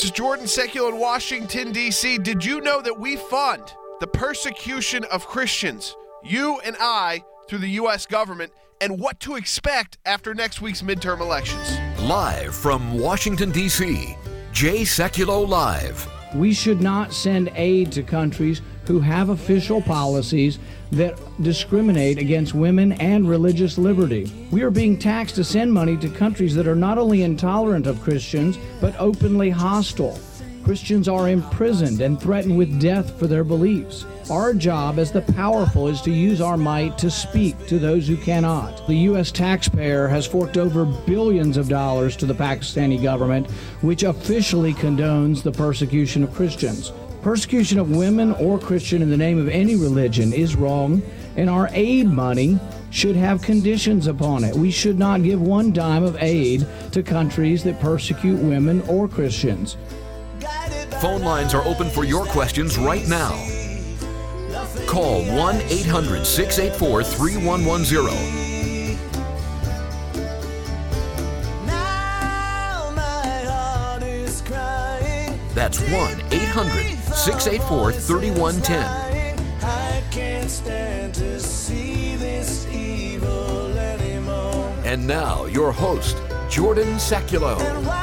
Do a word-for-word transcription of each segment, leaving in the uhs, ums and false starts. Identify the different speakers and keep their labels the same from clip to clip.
Speaker 1: This is Jordan Seculo in Washington, D C Did you know that we fund the persecution of Christians, you and I, through the U S government, and what to expect after next week's midterm elections?
Speaker 2: Live from Washington, D C, Jay Seculo Live.
Speaker 3: We should not send aid to countries who have official policies that discriminate against women and religious liberty. We are being taxed to send money to countries that are not only intolerant of Christians, but openly hostile. Christians are imprisoned and threatened with death for their beliefs. Our job as the powerful is to use our might to speak to those who cannot. The U S taxpayer has forked over billions of dollars to the Pakistani government, which officially condones the persecution of Christians. Persecution of women or Christian in the name of any religion is wrong, and our aid money should have conditions upon it. We should not give one dime of aid to countries that persecute women or Christians.
Speaker 2: Phone lines are open for your questions right now. Call one eight hundred six eight four three one one zero. That's one eight hundred six eight four three one one zero. And now, your host, Jordan Seculo.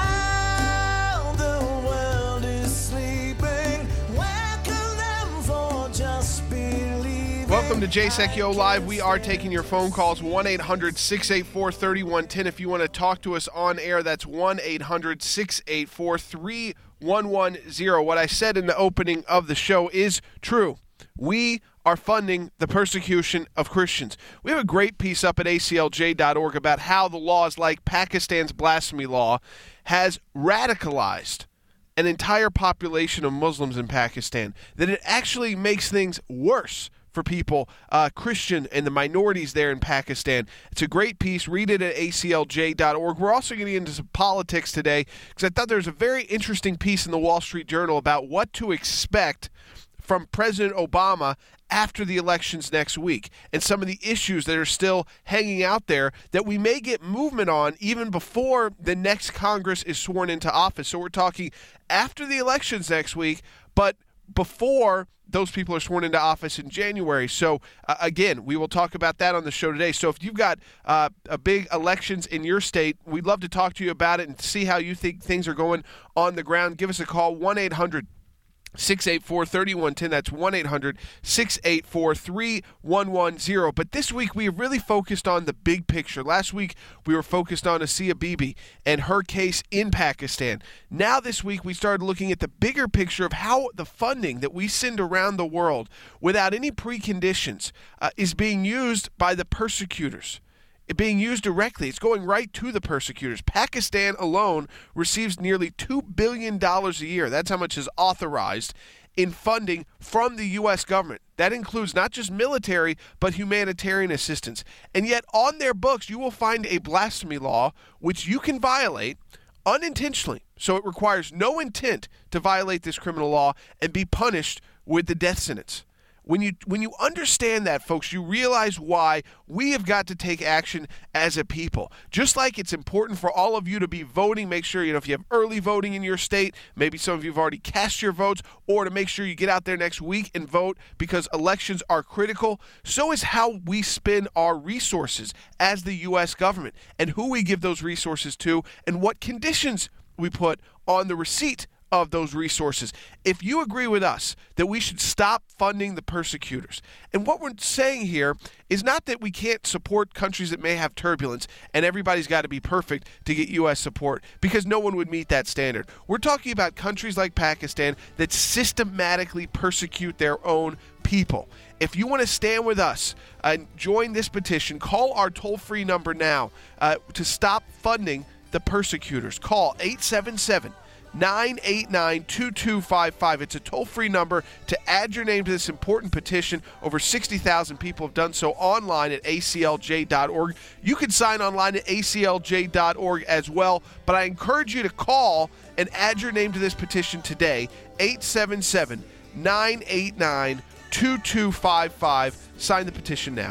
Speaker 1: Welcome to Jay Seculo Live. We are taking your phone calls, one eight hundred six eight four three one one zero. If you want to talk to us on air, that's one eight hundred six eight four three one one zero. What I said in the opening of the show is true. We are funding the persecution of Christians. We have a great piece up at A C L J dot org about how the laws like Pakistan's blasphemy law has radicalized an entire population of Muslims in Pakistan, that it actually makes things worse for people, uh, Christian and the minorities there in Pakistan. It's a great piece. Read it at A C L J dot org. We're also going to get into some politics today because I thought there was a very interesting piece in the Wall Street Journal about what to expect from President Obama after the elections next week and some of the issues that are still hanging out there that we may get movement on even before the next Congress is sworn into office. So we're talking after the elections next week, but before those people are sworn into office in January. So, uh, again, we will talk about that on the show today. So if you've got uh, a big elections in your state, we'd love to talk to you about it and see how you think things are going on the ground. Give us a call, one eight hundred six eight four three one one zero. That's one eight hundred six eight four three one one zero. But this week we have really focused on the big picture. Last week we were focused on Asia Bibi and her case in Pakistan. Now this week we started looking at the bigger picture of how the funding that we send around the world without any preconditions uh, is being used by the persecutors. It being used directly. It's going right to the persecutors. Pakistan alone receives nearly two billion dollars a year. That's how much is authorized in funding from the U S government. That includes not just military, but humanitarian assistance. And yet on their books, you will find a blasphemy law which you can violate unintentionally. So it requires no intent to violate this criminal law and be punished with the death sentence. When you when you understand that, folks, you realize why we have got to take action as a people. Just like it's important for all of you to be voting, make sure, you know, if you have early voting in your state, maybe some of you have already cast your votes, or to make sure you get out there next week and vote because elections are critical, so is how we spend our resources as the U S government and who we give those resources to and what conditions we put on the receipt of those resources. If you agree with us that we should stop funding the persecutors, and what we're saying here is not that we can't support countries that may have turbulence and everybody's got to be perfect to get U S support, because no one would meet that standard. We're talking about countries like Pakistan that systematically persecute their own people. If you want to stand with us and join this petition, call our toll-free number now uh, to stop funding the persecutors. Call eight seven seven, nine eight nine, two two five five. It's a toll-free number to add your name to this important petition. Over sixty thousand people have done so online at A C L J dot org. You can sign online at A C L J dot org as well, but I encourage you to call and add your name to this petition today, eight seven seven, nine eight nine, two two five five. Sign the petition now.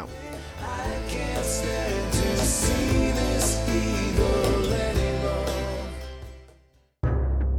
Speaker 4: I can't stand to see this evil anymore.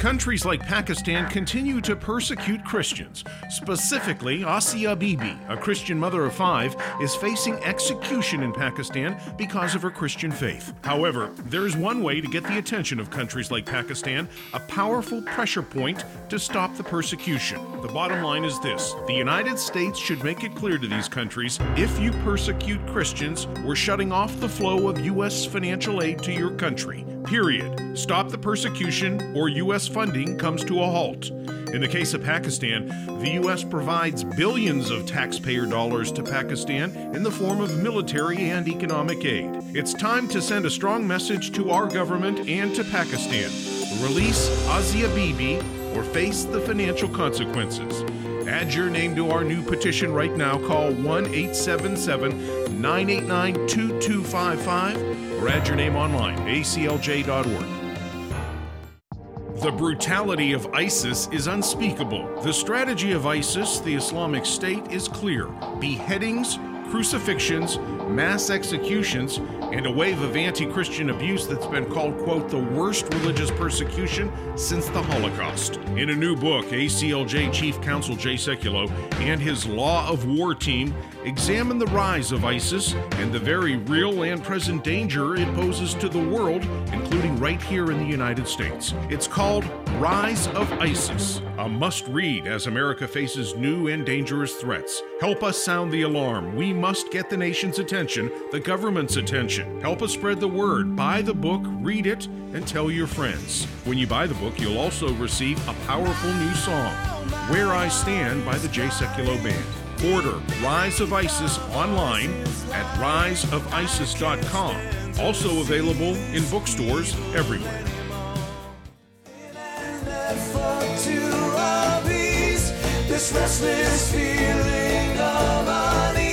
Speaker 5: Countries like Pakistan continue to persecute Christians. Specifically, Asia Bibi, a Christian mother of five, is facing execution in Pakistan because of her Christian faith. However, there is one way to get the attention of countries like Pakistan, a powerful pressure point to stop the persecution. The bottom line is this: the United States should make it clear to these countries, if you persecute Christians, we're shutting off the flow of U S financial aid to your country. Period. Stop the persecution or U S funding comes to a halt. In the case of Pakistan, the U S provides billions of taxpayer dollars to Pakistan in the form of military and economic aid. It's time to send a strong message to our government and to Pakistan. Release Asia Bibi or face the financial consequences. Add your name to our new petition right now. Call one eight seven seven, nine eight nine, two two five five or add your name online, A C L J dot org. The brutality of ISIS is unspeakable. The strategy of ISIS, the Islamic State, is clear: beheadings, crucifixions, mass executions, and a wave of anti-Christian abuse that's been called, quote, the worst religious persecution since the Holocaust. In a new book, A C L J Chief Counsel Jay Sekulow and his Law of War team examine the rise of ISIS and the very real and present danger it poses to the world, including right here in the United States. It's called Rise of ISIS, a must-read as America faces new and dangerous threats. Help us sound the alarm. We must get the nation's attention, the government's attention. Help us spread the word. Buy the book, read it, and tell your friends. When you buy the book, you'll also receive a powerful new song, Where I Stand by the Jay Sekulow Band. Order Rise of ISIS online at rise of isis dot com. Also available in bookstores everywhere.
Speaker 4: This restless feeling of unease.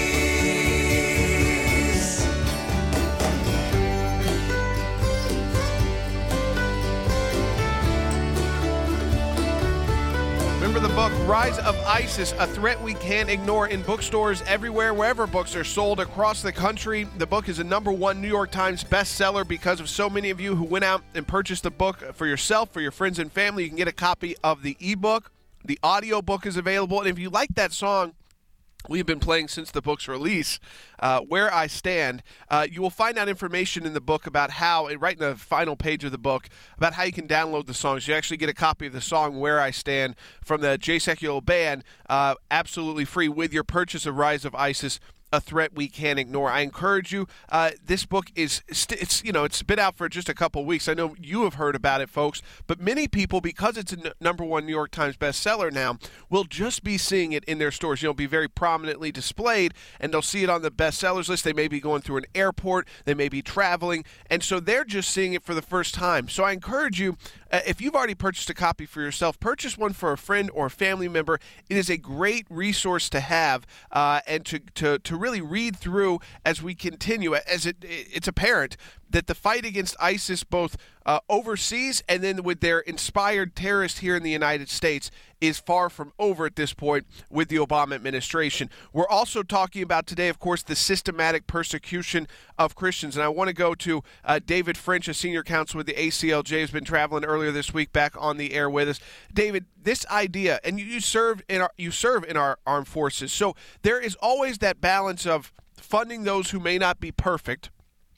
Speaker 1: Remember the book Rise of ISIS, A Threat We Can't Ignore, in bookstores everywhere, wherever books are sold across the country. The book is a number one New York Times bestseller because of so many of you who went out and purchased the book for yourself, for your friends and family. You can get a copy of the ebook. The audiobook is available, and if you like that song we've been playing since the book's release, uh, Where I Stand, uh, you will find out information in the book about how, and right in the final page of the book, about how you can download the songs. You actually get a copy of the song Where I Stand from the Jay Sekulow Band, uh, absolutely free with your purchase of Rise of ISIS, A Threat We Can't Ignore. I encourage you. Uh, this book is, st- it's you know, it's been out for just a couple weeks. I know you have heard about it, folks, but many people, because it's a n- number one New York Times bestseller now, will just be seeing it in their stores. You know, be very prominently displayed, and they'll see it on the bestsellers list. They may be going through an airport. They may be traveling, and so they're just seeing it for the first time. So I encourage you, uh, if you've already purchased a copy for yourself, purchase one for a friend or a family member. It is a great resource to have uh, and to, to, to really read through as we continue. As it, it's apparent that the fight against ISIS, both uh, overseas and then with their inspired terrorists here in the United States, is far from over at this point with the Obama administration. We're also talking about today, of course, the systematic persecution of Christians. And I want to go to uh, David French, a senior counsel with the A C L J, who's been traveling earlier this week back on the air with us. David, this idea, and you, you serve in our, you serve in our armed forces, so there is always that balance of funding those who may not be perfect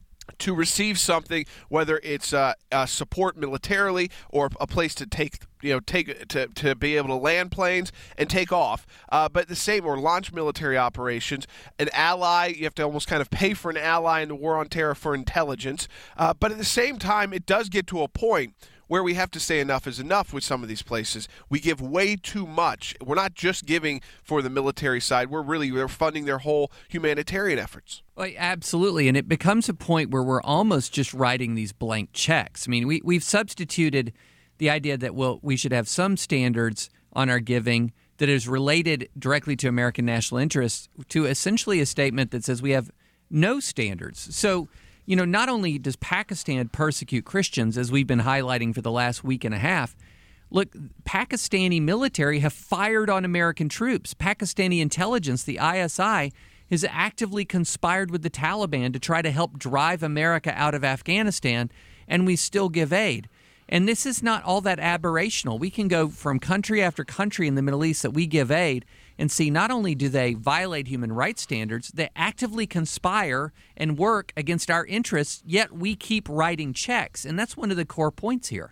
Speaker 1: to receive something, whether it's uh, uh, support militarily or a place to take, you know, take to, to be able to land planes and take off. Uh, but the same, or launch military operations. An ally, you have to almost kind of pay for an ally in the war on terror for intelligence. Uh, but at the same time, it does get to a point where we have to say enough is enough with some of these places. We give way too much. We're not just giving for the military side. We're really we're funding their whole humanitarian efforts.
Speaker 6: Well, absolutely, and it becomes a point where we're almost just writing these blank checks. I mean, we, we've substituted the idea that we'll, we should have some standards on our giving that is related directly to American national interests to essentially a statement that says we have no standards. So, you know, not only does Pakistan persecute Christians, as we've been highlighting for the last week and a half, look, Pakistani military have fired on American troops. Pakistani intelligence, the I S I, has actively conspired with the Taliban to try to help drive America out of Afghanistan, and we still give aid. And this is not all that aberrational. We can go from country after country in the Middle East that we give aid and see not only do they violate human rights standards, they actively conspire and work against our interests, yet we keep writing checks. And that's one of the core points here.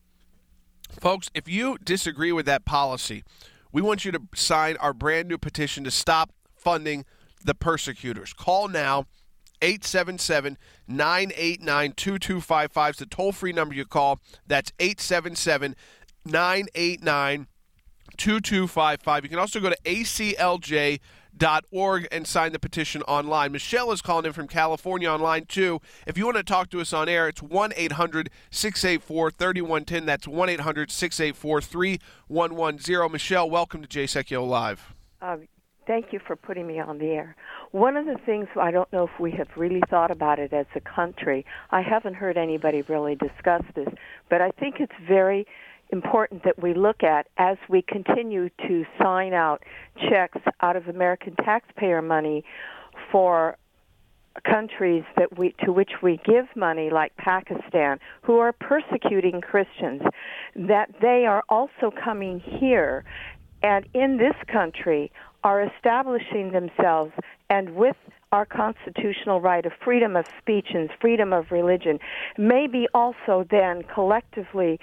Speaker 1: Folks, if you disagree with that policy, we want you to sign our brand new petition to stop funding the persecutors. Call now. eight seven seven, nine eight nine, two two five five is the toll-free number you call. That's eight seven seven, nine eight nine, two two five five. You can also go to A C L J dot org and sign the petition online. Michelle is calling in from California online, too. If you want to talk to us on air, it's one eight hundred, six eight four, three one one zero. That's one eight hundred, six eight four, three one one zero. Michelle, welcome to Jay Sekulow Live.
Speaker 7: Uh, thank you for putting me on the air. One of the things, I don't know if we have really thought about it as a country. I haven't heard anybody really discuss this, but I think it's very important that we look at as we continue to sign out checks out of American taxpayer money for countries that we to which we give money, like Pakistan, who are persecuting Christians, that they are also coming here and in this country are establishing themselves, and with our constitutional right of freedom of speech and freedom of religion, maybe also then collectively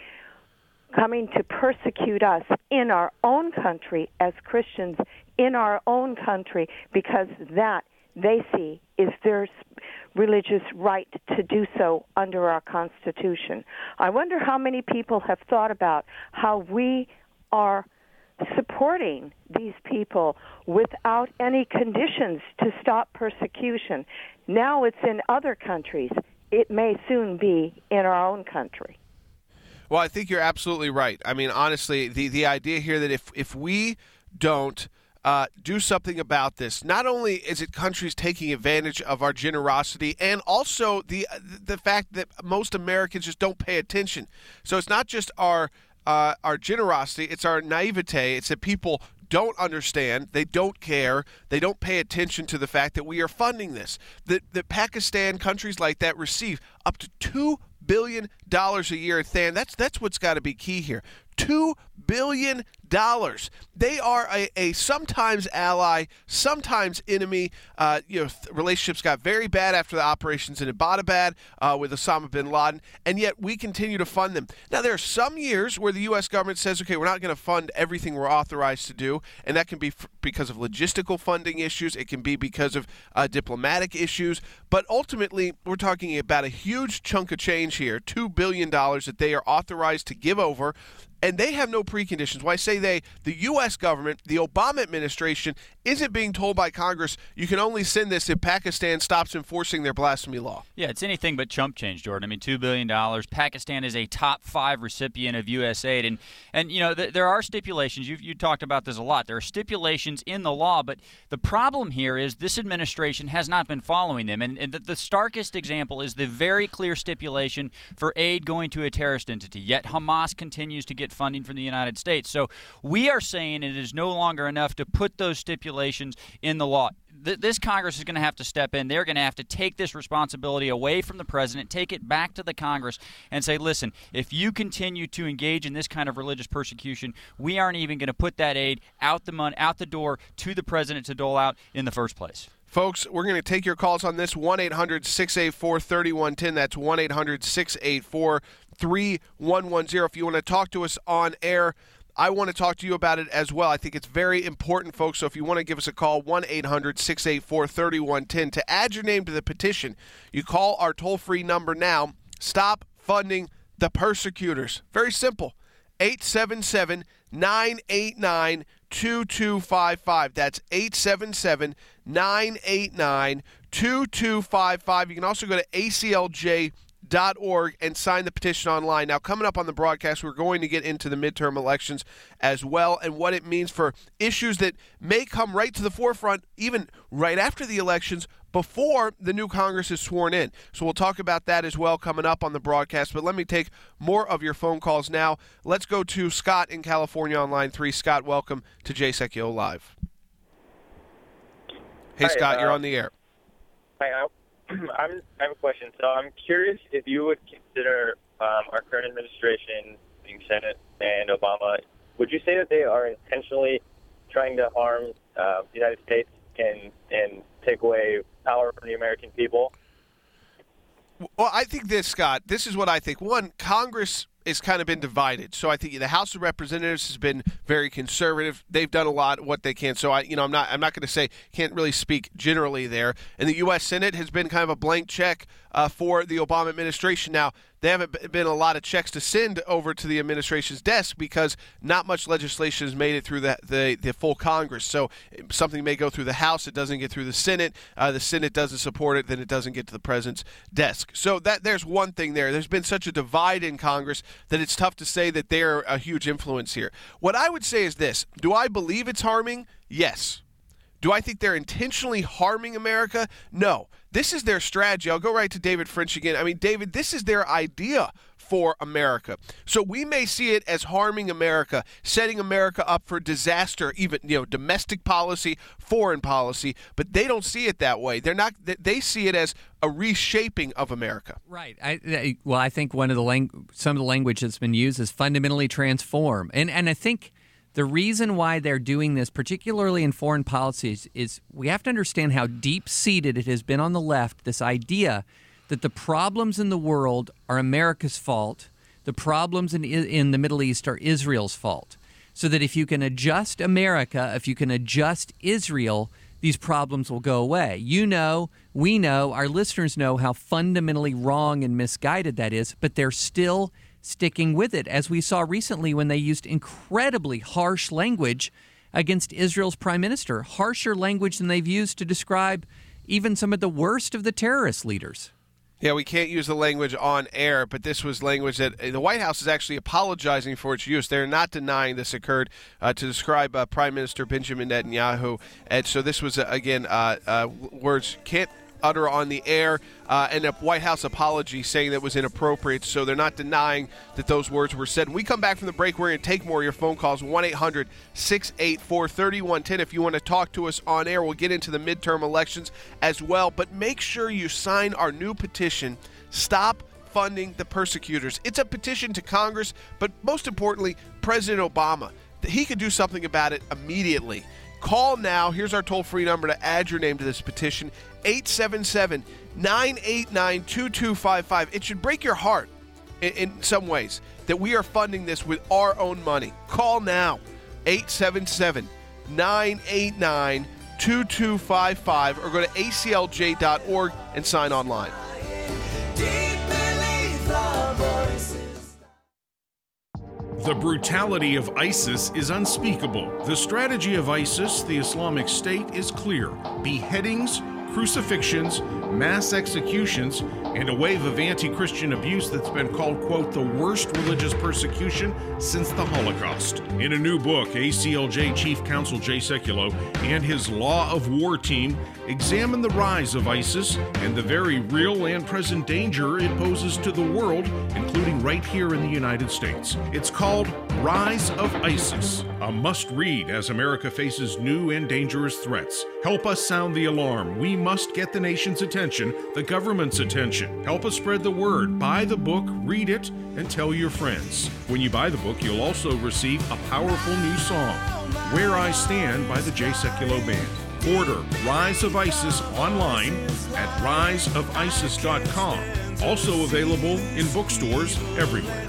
Speaker 7: coming to persecute us in our own country as Christians in our own country, because that they see is their religious right to do so under our Constitution. I wonder how many people have thought about how we are supporting these people without any conditions to stop persecution. Now it's in other countries. It may soon be in our own country.
Speaker 1: Well, I think you're absolutely right. I mean, honestly, the, the idea here that if, if we don't uh, do something about this, not only is it countries taking advantage of our generosity, and also the the fact that most Americans just don't pay attention. So it's not just our Uh, our generosity, it's our naivete. It's that people don't understand, they don't care, they don't pay attention to the fact that we are funding this. That, that Pakistan, countries like that, receive up to two billion dollars a year. Than that's that's what's got to be key here. two billion dollars. They are a, a sometimes ally, sometimes enemy. Uh, you know, th- relationships got very bad after the operations in Abbottabad uh, with Osama bin Laden, and yet we continue to fund them. Now, there are some years where the U S government says, okay, we're not going to fund everything we're authorized to do, and that can be f- because of logistical funding issues. It can be because of uh, diplomatic issues, but ultimately, we're talking about a huge chunk of change here, two billion dollars that they are authorized to give over. And they have no preconditions. Why I say they, the U S government, the Obama administration, isn't being told by Congress, you can only send this if Pakistan stops enforcing their blasphemy law.
Speaker 8: Yeah, it's anything but chump change, Jordan. I mean, two billion dollars. Pakistan is a top five recipient of U S aid. And, and you know, th- there are stipulations. You've you talked about this a lot. There are stipulations in the law, but the problem here is this administration has not been following them. And, and the, the starkest example is the very clear stipulation for aid going to a terrorist entity. Yet Hamas continues to get funding from the United States. So we are saying it is no longer enough to put those stipulations in the law. Th- this Congress is going to have to step in. They're going to have to take this responsibility away from the president, take it back to the Congress, and say, listen, if you continue to engage in this kind of religious persecution, we aren't even going to put that aid out the money, out the door to the president to dole out in the first place.
Speaker 1: Folks, we're going to take your calls on this, one eight hundred, six eight four, three one one zero. That's one eight hundred, six eight four, three one one zero. If you want to talk to us on air, I want to talk to you about it as well. I think it's very important, folks. So if you want to give us a call, one eight hundred, six eight four, three one one zero. To add your name to the petition, you call our toll-free number now. Stop funding the persecutors. Very simple. eight seven seven, nine eight nine, two two five five. That's eight seven seven, nine eight nine, two two five five. You can also go to A C L J dot org and sign the petition online. Now, coming up on the broadcast, we're going to get into the midterm elections as well and what it means for issues that may come right to the forefront even right after the elections, before the new Congress is sworn in. So we'll talk about that as well coming up on the broadcast. But let me take more of your phone calls now. Let's go to Scott in California on line three. Scott, welcome to Jay Sekulow Live. Hey,
Speaker 9: Hi,
Speaker 1: Scott,
Speaker 9: uh,
Speaker 1: you're on the air.
Speaker 9: Hi, I, I'm, I have a question. So I'm curious if you would consider um, our current administration, being Senate and Obama, would you say that they are intentionally trying to harm uh, the United States and and take away power from the American people?
Speaker 1: Well, I think this, Scott, this is what I think. One, Congress has kind of been divided. So I think the House of Representatives has been very conservative. They've done a lot what they can. So I, you know, I'm not, I'm not going to say, can't really speak generally there. And the U S Senate has been kind of a blank check uh, for the Obama administration. Now, there haven't been a lot of checks to send over to the administration's desk because not much legislation has made it through the the, the full Congress. So something may go through the House, it doesn't get through the Senate. Uh, the Senate doesn't support it, then it doesn't get to the president's desk. So that there's one thing there. There's been such a divide in Congress that it's tough to say that they're a huge influence here. What I would say is this: do I believe it's harming? Yes. Do I think they're intentionally harming America? No. This is their strategy. I'll go right to David French again. I mean, David, this is their idea for America. So we may see it as harming America, setting America up for disaster, even, you know, domestic policy, foreign policy, but they don't see it that way. They're not. They see it as a reshaping of America.
Speaker 6: Right. I, I, well, I think one of the lang- some of the language that's been used is fundamentally transform, and and I think the reason why they're doing this, particularly in foreign policies, is we have to understand how deep-seated it has been on the left, this idea that the problems in the world are America's fault, the problems in in the Middle East are Israel's fault. So that if you can adjust America, if you can adjust Israel, these problems will go away. You know, we know, our listeners know how fundamentally wrong and misguided that is, but they're still sticking with it, as we saw recently when they used incredibly harsh language against Israel's prime minister, harsher language than they've used to describe even some of the worst of the terrorist leaders.
Speaker 1: Yeah, we can't use the language on air, but this was language that the White House is actually apologizing for its use. They're not denying this occurred uh, to describe uh, Prime Minister Benjamin Netanyahu. And so this was, uh, again, uh, uh, words can't utter on the air, uh, and a White House apology saying that was inappropriate. So they're not denying that those words were said. When we come back from the break, we're going to take more of your phone calls, one eight hundred six eight four three one one zero. If you want to talk to us on air, we'll get into the midterm elections as well. But make sure you sign our new petition, Stop Funding the Persecutors. It's a petition to Congress, but most importantly, President Obama. He could do something about it immediately. Call now. Here's our toll-free number to add your name to this petition, eight seven seven, nine eight nine, two two five five. It should break your heart in, in some ways that we are funding this with our own money. Call now, eight seven seven, nine eight nine, two two five five, or go to A C L J dot org and sign online.
Speaker 5: The brutality of ISIS is unspeakable. The strategy of ISIS, the Islamic State, is clear. Beheadings, crucifixions, mass executions, and a wave of anti-Christian abuse that's been called, quote, the worst religious persecution since the Holocaust. In a new book, A C L J Chief Counsel Jay Sekulow and his Law of War team examine the rise of ISIS and the very real and present danger it poses to the world, including right here in the United States. It's called Rise of ISIS, a must-read as America faces new and dangerous threats. Help us sound the alarm. We must get the nation's attention, the government's attention. Help us spread the word. Buy the book, read it, and tell your friends. When you buy the book, you'll also receive a powerful new song, Where I Stand by the Jay Sekulow Band. Order Rise of ISIS online at rise of isis dot com. Also available in bookstores everywhere.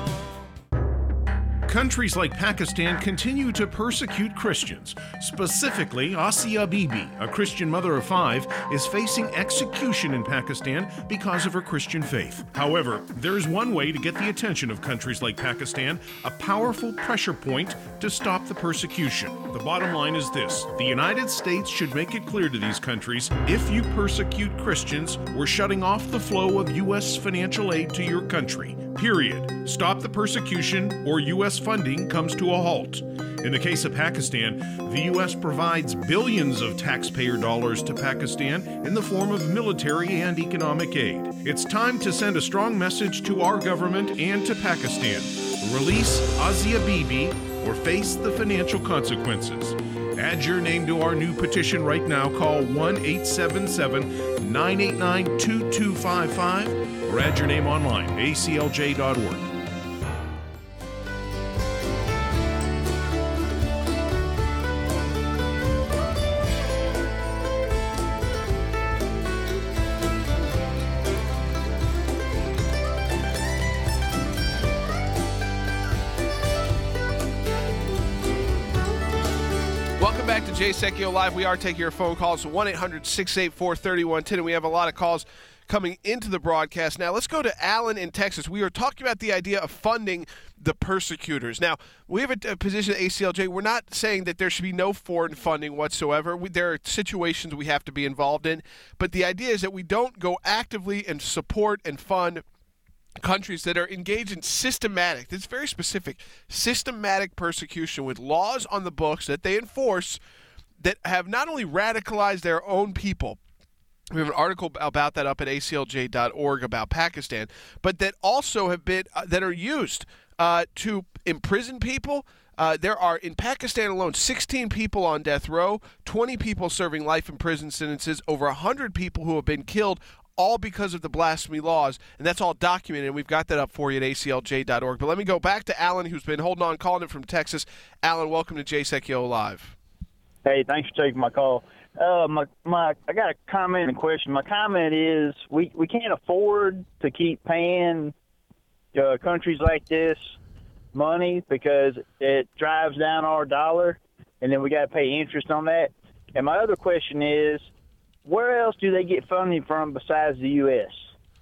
Speaker 5: Countries like Pakistan continue to persecute Christians. Specifically, Asia Bibi, a Christian mother of five, is facing execution in Pakistan because of her Christian faith. However, there is one way to get the attention of countries like Pakistan, a powerful pressure point to stop the persecution. The bottom line is this: the United States should make it clear to these countries, if you persecute Christians, we're shutting off the flow of U S financial aid to your country. Period. Stop the persecution or U S funding comes to a halt. In the case of Pakistan, the U S provides billions of taxpayer dollars to Pakistan in the form of military and economic aid. It's time to send a strong message to our government and to Pakistan. Release Asia Bibi or face the financial consequences. Add your name to our new petition right now. Call one eight seven seven, nine eight nine, two two five five or add your name online, A C L J dot org.
Speaker 1: Welcome back to Jay Secchio Live. We are taking your phone calls, one eight hundred six eight four three one one zero, and we have a lot of calls coming into the broadcast. Now, let's go to Alan in Texas. We are talking about the idea of funding the persecutors. Now, we have a, a position at A C L J. We're not saying that there should be no foreign funding whatsoever. We, there are situations we have to be involved in, but the idea is that we don't go actively and support and fund countries that are engaged in systematic, it's very specific, systematic persecution with laws on the books that they enforce that have not only radicalized their own people. We have an article about that up at A C L J dot org about Pakistan, but that also have been, uh, that are used uh, to imprison people. Uh, there are, in Pakistan alone, sixteen people on death row, twenty people serving life in prison sentences, over one hundred people who have been killed, all because of the blasphemy laws, and that's all documented, and we've got that up for you at A C L J dot org. But let me go back to Alan, who's been holding on, calling it from Texas. Alan, welcome to Jay Secchio Live.
Speaker 10: Hey, thanks for taking my call. Uh, my, my, I got a comment and a question. My comment is we, we can't afford to keep paying uh, countries like this money because it drives down our dollar, and then we got to pay interest on that. And my other question is, where else do they get funding from besides the U S?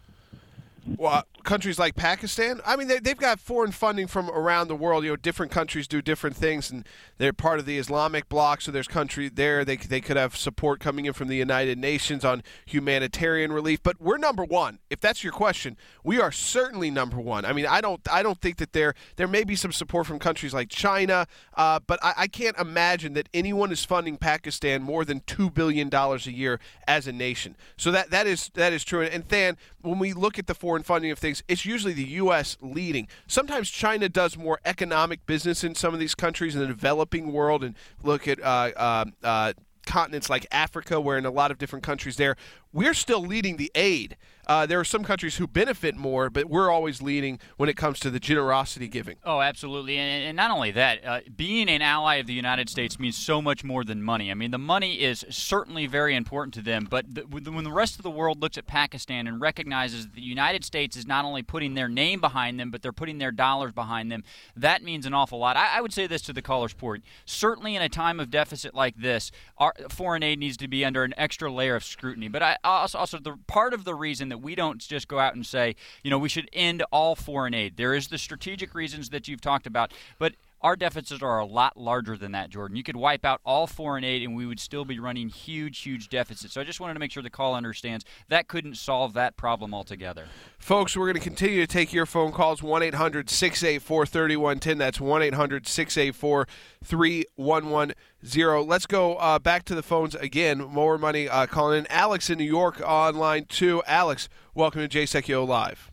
Speaker 1: Well, countries like Pakistan, I mean, they, they've got foreign funding from around the world. You know, different countries do different things, and they're part of the Islamic bloc, so there's country there. They they could have support coming in from the United Nations on humanitarian relief. But we're number one. If that's your question, we are certainly number one. I mean, I don't I don't think that there there may be some support from countries like China, uh, but I, I can't imagine that anyone is funding Pakistan more than two billion dollars a year as a nation. So that that is that is true. And Than, when we look at the foreign funding of things, it's usually the U S leading. Sometimes China does more economic business in some of these countries in the developing world, and look at uh, uh, uh, continents like Africa, where in a lot of different countries there, we're still leading the aid. Uh, there are some countries who benefit more, but we're always leading when it comes to the generosity giving.
Speaker 8: Oh, absolutely. And, and not only that, uh, being an ally of the United States means so much more than money. I mean, the money is certainly very important to them, but the, when the rest of the world looks at Pakistan and recognizes that the United States is not only putting their name behind them, but they're putting their dollars behind them, that means an awful lot. I, I would say this to the caller's point. Certainly in a time of deficit like this, our foreign aid needs to be under an extra layer of scrutiny. But I also, also the part of the reason that we don't just go out and say, you know, we should end all foreign aid. There is the strategic reasons that you've talked about, but our deficits are a lot larger than that, Jordan. You could wipe out all foreign aid and we would still be running huge, huge deficits. So I just wanted to make sure the caller understands that couldn't solve that problem altogether.
Speaker 1: Folks, we're going to continue to take your phone calls, one eight hundred six eight four three one one zero. That's one eight hundred six eight four three one one zero. Let's go uh, back to the phones again. More money uh, calling in. Alex in New York on line two. Alex, welcome to Jay Secchio Live.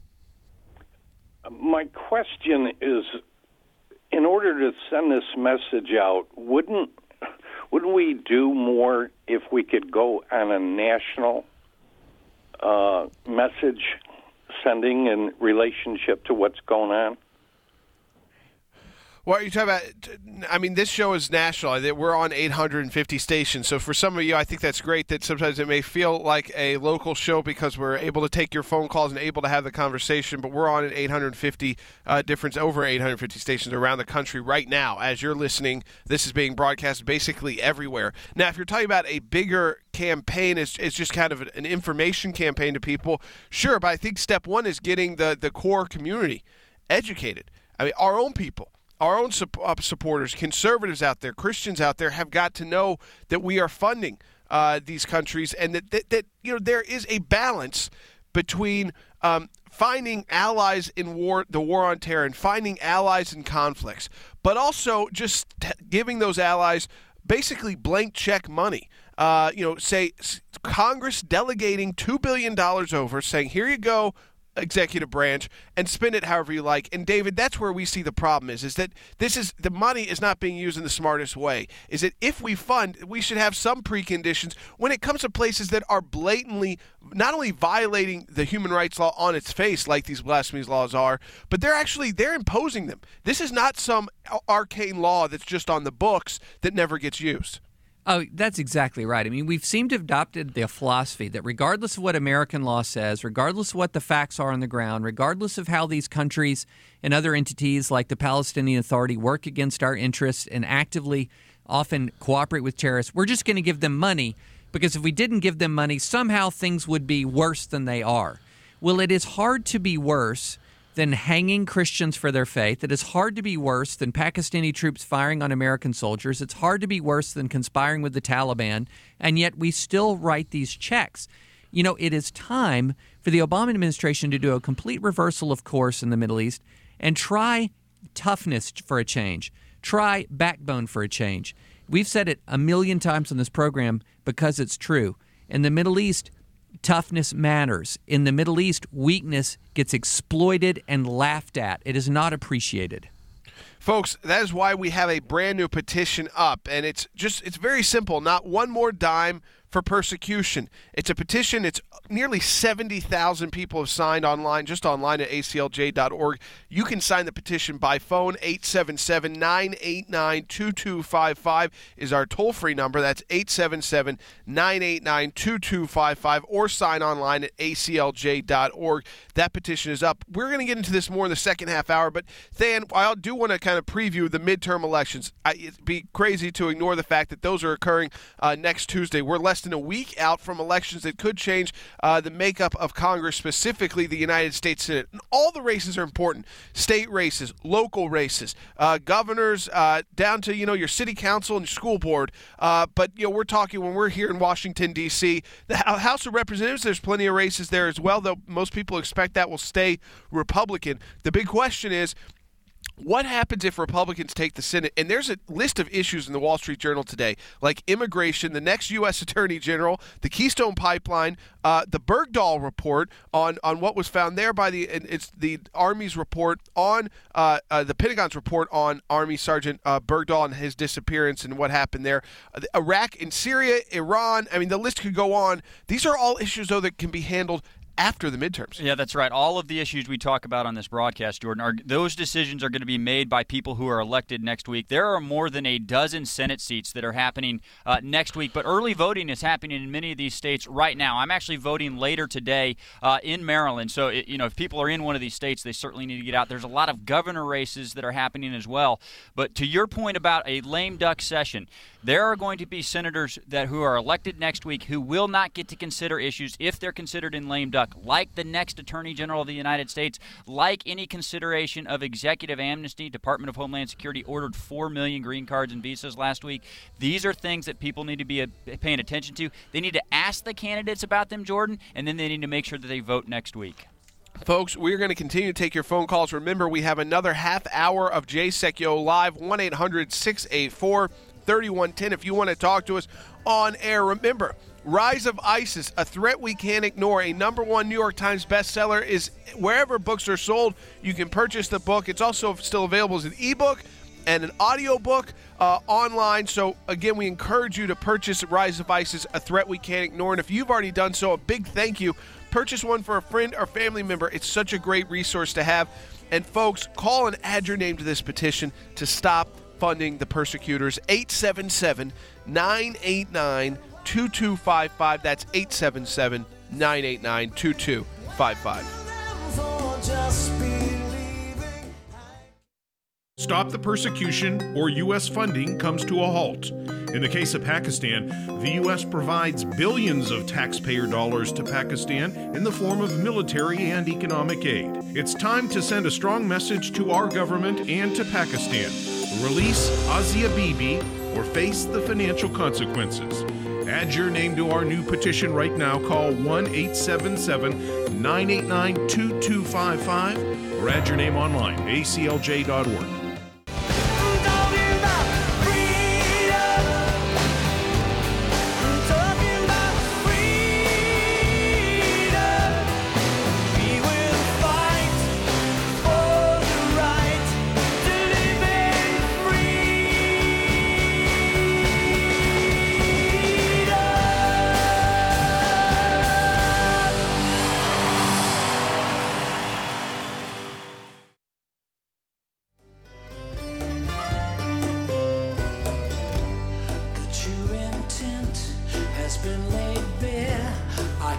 Speaker 11: My question is, in order to send this message out, wouldn't wouldn't we do more if we could go on a national uh, message sending in relationship to what's going on?
Speaker 1: Well, are you talking about, I mean, this show is national. We're on eight hundred fifty stations. So for some of you, I think that's great that sometimes it may feel like a local show because we're able to take your phone calls and able to have the conversation. But we're on at eight hundred fifty uh, different, over eight hundred fifty stations around the country right now. As you're listening, this is being broadcast basically everywhere. Now, if you're talking about a bigger campaign, it's, it's just kind of an information campaign to people, sure. But I think step one is getting the, the core community educated. I mean, our own people. Our own supporters, conservatives out there, Christians out there have got to know that we are funding uh, these countries, and that, that, that you know there is a balance between um, finding allies in war, the war on terror, and finding allies in conflicts, but also just t- giving those allies basically blank check money. Uh, you know, say Congress delegating two billion dollars over, saying, here you go, executive branch and spin it however you like. And David, that's where we see the problem is, is that this is the money is not being used in the smartest way. Is that if we fund, we should have some preconditions when it comes to places that are blatantly not only violating the human rights law on its face, like these blasphemy laws are, but they're actually they're imposing them. This is not some arcane law that's just on the books that never gets used.
Speaker 6: Oh, that's exactly right. I mean, we've seemed to have adopted the philosophy that regardless of what American law says, regardless of what the facts are on the ground, regardless of how these countries and other entities like the Palestinian Authority work against our interests and actively often cooperate with terrorists, we're just going to give them money because if we didn't give them money, somehow things would be worse than they are. Well, it is hard to be worse than hanging Christians for their faith. It is hard to be worse than Pakistani troops firing on American soldiers. It's hard to be worse than conspiring with the Taliban, and yet we still write these checks. You know, it is time for the Obama administration to do a complete reversal of course in the Middle East and try toughness for a change. Try backbone for a change. We've said it a million times on this program because it's true. In the Middle East, toughness matters. In the Middle East, weakness gets exploited and laughed at. It is not appreciated.
Speaker 1: Folks, that is why we have a brand new petition up, and it's just it's very simple. Not one more dime for persecution. It's a petition. It's nearly seventy thousand people have signed online, just online at A C L J dot org. You can sign the petition by phone. eight seven seven, nine eight nine, two two five five is our toll-free number. That's eight seven seven, nine eight nine, two two five five, or sign online at A C L J dot org. That petition is up. We're going to get into this more in the second half hour, but Than, I do want to kind of preview the midterm elections. I, it'd be crazy to ignore the fact that those are occurring uh, next Tuesday. We're less than a week out from elections that could change uh, the makeup of Congress, specifically the United States Senate. And all the races are important. State races, local races, uh, governors, uh, down to, you know, your city council and your school board. Uh, but, you know, we're talking when we're here in Washington, D C, the House of Representatives, there's plenty of races there as well, though most people expect that will stay Republican. The big question is, what happens if Republicans take the Senate? And there's a list of issues in the Wall Street Journal today, like immigration, the next U S Attorney General, the Keystone Pipeline, uh, the Bergdahl report on, on what was found there by the it's the Army's report on uh, uh, the Pentagon's report on Army Sergeant uh, Bergdahl and his disappearance and what happened there. Uh, Iraq and Syria, Iran. I mean, the list could go on. These are all issues, though, that can be handled after the midterms.
Speaker 8: Yeah, that's right. All of the issues we talk about on this broadcast, Jordan, are those decisions are going to be made by people who are elected next week. There are more than a dozen Senate seats that are happening uh, next week, but early voting is happening in many of these states right now. I'm actually voting later today uh, in Maryland, so it, you know if people are in one of these states, they certainly need to get out. There's a lot of governor races that are happening as well. But to your point about a lame duck session, there are going to be senators that who are elected next week who will not get to consider issues if they're considered in lame duck, like the next Attorney General of the United States, like any consideration of executive amnesty. Department of Homeland Security ordered four million green cards and visas last week. These are things that people need to be paying attention to. They need to ask the candidates about them, Jordan, and then they need to make sure that they vote next week.
Speaker 1: Folks, we're going to continue to take your phone calls. Remember, we have another half hour of Jay Secchio Live, one eight hundred, six eight four, three one one zero if you want to talk to us on air. Remember, Rise of ISIS, A Threat We Can't Ignore, a number one New York Times bestseller, is wherever books are sold. You can purchase the book. It's also still available as an ebook and an audiobook uh, online. So, again, we encourage you to purchase Rise of ISIS, A Threat We Can't Ignore. And if you've already done so, a big thank you. Purchase one for a friend or family member. It's such a great resource to have. And, folks, call and add your name to this petition to stop funding the persecutors. eight seven seven, nine eight nine, two two five five. That's eight seven seven, nine eight nine, two two five five.
Speaker 5: Stop the persecution or U S funding comes to a halt. In the case of Pakistan, the U S provides billions of taxpayer dollars to Pakistan in the form of military and economic aid. It's time to send a strong message to our government and to Pakistan. Release Asia Bibi or face the financial consequences. Add your name to our new petition right now. Call one eight seven seven, nine eight nine, two two five five or add your name online, A C L J dot org.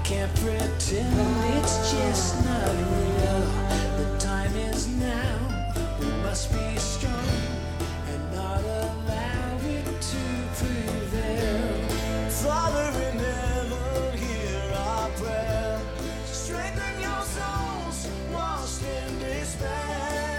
Speaker 4: can't pretend it's just not real. The time is now. We must be strong and not allow it to prevail. Father in heaven, hear our prayer. Strengthen your souls lost in despair.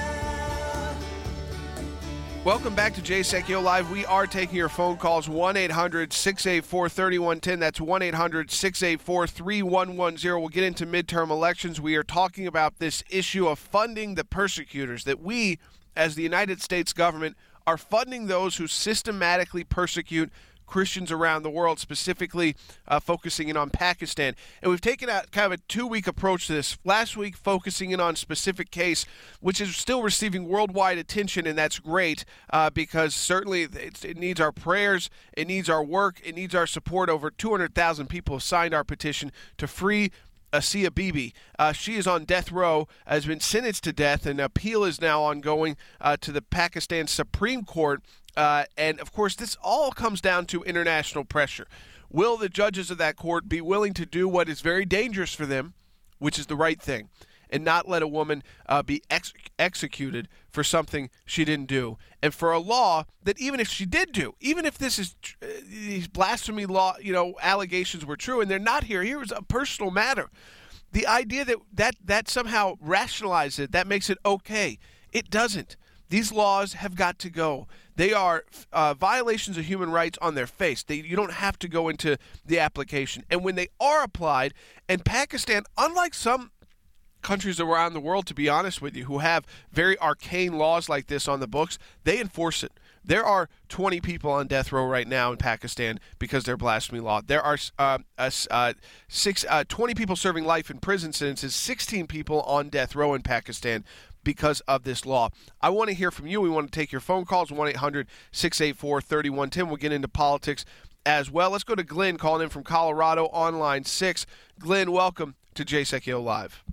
Speaker 1: Welcome back to Jay Sekulow Live. We are taking your phone calls, one eight hundred six eight four three one one zero. That's one eight hundred six eight four three one one zero. We'll get into midterm elections. We are talking about this issue of funding the persecutors, that we, as the United States government, are funding those who systematically persecute Christians around the world, specifically uh, focusing in on Pakistan. And we've taken a kind of a two-week approach to this. Last week, focusing in on a specific case, which is still receiving worldwide attention, and that's great uh, because certainly it, it needs our prayers, it needs our work, it needs our support. Over two hundred thousand people have signed our petition to free Asia Bibi. Uh, she is on death row, has been sentenced to death, and appeal is now ongoing uh, to the Pakistan Supreme Court. Uh, and, of course, this all comes down to international pressure. Will the judges of that court be willing to do what is very dangerous for them, which is the right thing, and not let a woman uh, be ex- executed for something she didn't do, and for a law that even if she did do, even if this is uh, these blasphemy law, you know, allegations were true, and they're not here. Here is a personal matter. The idea that that, that somehow rationalizes it, that makes it okay, it doesn't. These laws have got to go. They are uh, violations of human rights on their face. They, you don't have to go into the application. And when they are applied, and Pakistan, unlike some countries around the world, to be honest with you, who have very arcane laws like this on the books, they enforce it. There are twenty people on death row right now in Pakistan because of their blasphemy law. There are uh, uh, uh, six, uh, twenty people serving life in prison sentences, sixteen people on death row in Pakistan because of this law. I want to hear from you. We want to take your phone calls, one eight hundred six eight four three one one zero. We'll get into politics as well. Let's go to Glenn calling in from Colorado on line six. Glenn, welcome to Jay Sekulow Live.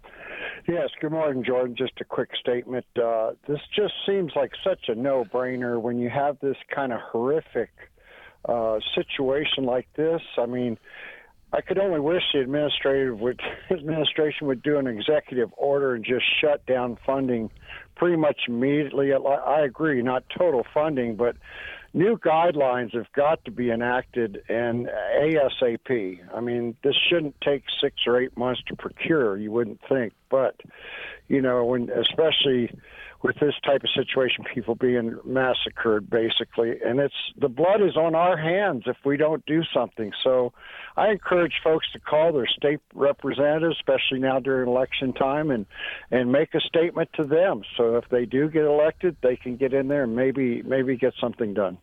Speaker 12: Yes, good morning, Jordan. Just a quick statement. Uh, this just seems like such a no-brainer when you have this kind of horrific uh, situation like this. I mean, I could only wish the administrative would, administration would do an executive order and just shut down funding pretty much immediately. I agree, not total funding, but new guidelines have got to be enacted and ASAP. I mean, this shouldn't take six or eight months to procure, you wouldn't think. But, you know, when especially with this type of situation, people being massacred, basically. And it's the blood is on our hands if we don't do something. So I encourage folks to call their state representatives, especially now during election time, and, and make a statement to them. So if they do get elected, they can get in there and maybe maybe get something done.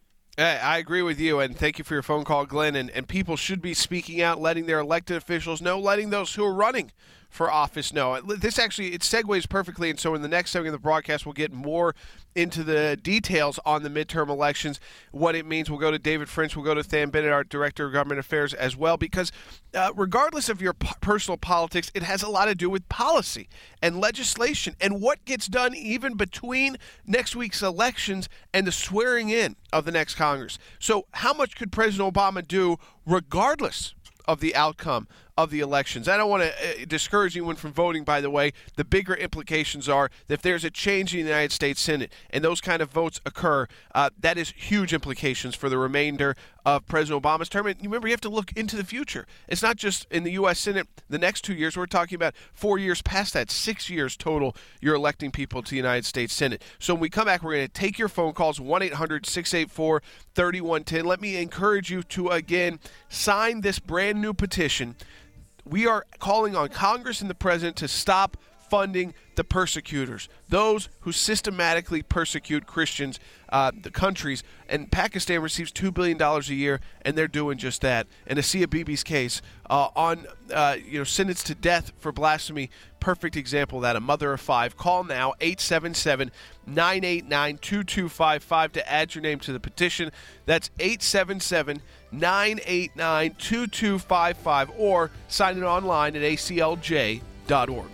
Speaker 1: I agree with you, and thank you for your phone call, Glenn. And, and people should be speaking out, letting their elected officials know, letting those who are running for office know. This actually, it segues perfectly, and so in the next segment of the broadcast, we'll get more into the details on the midterm elections, what it means. We'll go to David French, we'll go to Tham Bennett, our Director of Government Affairs as well, because uh, regardless of your p- personal politics, it has a lot to do with policy and legislation and what gets done even between next week's elections and the swearing in of the next Congress. So how much could President Obama do regardless of the outcome of the elections? I don't want to uh, discourage anyone from voting, by the way. The bigger implications are that if there's a change in the United States Senate and those kind of votes occur, uh, that is huge implications for the remainder of President Obama's term. And remember, you have to look into the future. It's not just in the U S Senate the next two years. We're talking about four years past that, six years total you're electing people to the United States Senate. So when we come back, we're going to take your phone calls, one eight hundred six eight four three one one zero. Let me encourage you to, again, sign this brand new petition. We are calling on Congress and the President to stop funding the persecutors, those who systematically persecute Christians, uh, the countries. And Pakistan receives two billion dollars a year, and they're doing just that. And Asia Bibi's case, uh, on uh, you know, sentenced to death for blasphemy, perfect example of that, a mother of five. Call now, eight seven seven, nine eight nine, two two five five to add your name to the petition. That's eight seven seven, nine eight nine, two two five five, or sign it online at A C L J dot org.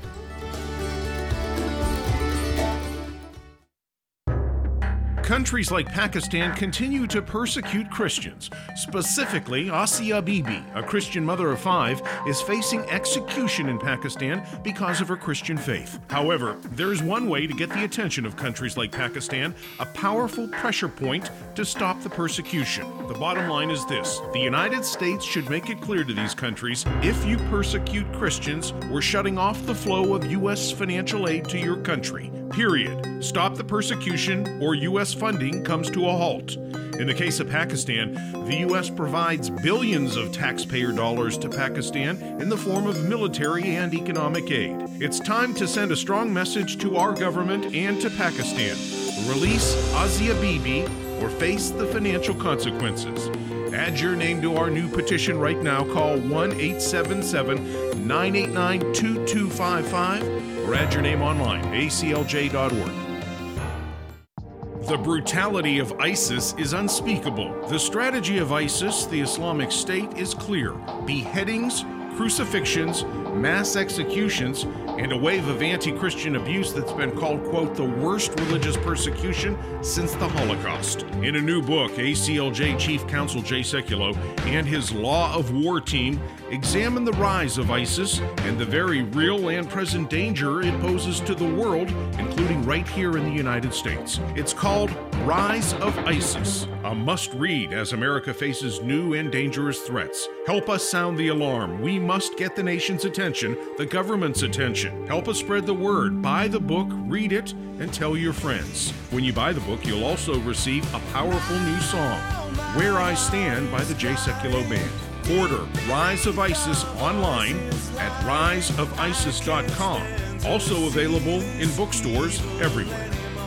Speaker 5: Countries like Pakistan continue to persecute Christians. Specifically, Asia Bibi, a Christian mother of five, is facing execution in Pakistan because of her Christian faith. However, there is one way to get the attention of countries like Pakistan, a powerful pressure point to stop the persecution. The bottom line is this: the United States should make it clear to these countries, if you persecute Christians, we're shutting off the flow of U S financial aid to your country. Period. Stop the persecution or U S funding comes to a halt. In the case of Pakistan, the U S provides billions of taxpayer dollars to Pakistan in the form of military and economic aid. It's time to send a strong message to our government and to Pakistan. Release Asia Bibi or face the financial consequences. Add your name to our new petition right now. Call one eight seven seven, nine eight nine, two two five five or add your name online, A C L J dot org. The brutality of ISIS is unspeakable. The strategy of ISIS, the Islamic State, is clear: beheadings, crucifixions, mass executions, and a wave of anti-Christian abuse that's been called, quote, the worst religious persecution since the Holocaust. In a new book, A C L J Chief Counsel Jay Sekulow and his Law of War team examine the rise of ISIS and the very real and present danger it poses to the world, including right here in the United States. It's called Rise of ISIS, a must-read as America faces new and dangerous threats. Help us sound the alarm. We must get the nation's attention, the government's attention. Help us spread the word. Buy the book, read it, and tell your friends. When you buy the book, you'll also receive a powerful new song, Where I Stand by the Jay Sekulow Band. Order Rise of ISIS online at rise of isis dot com. Also available in bookstores everywhere.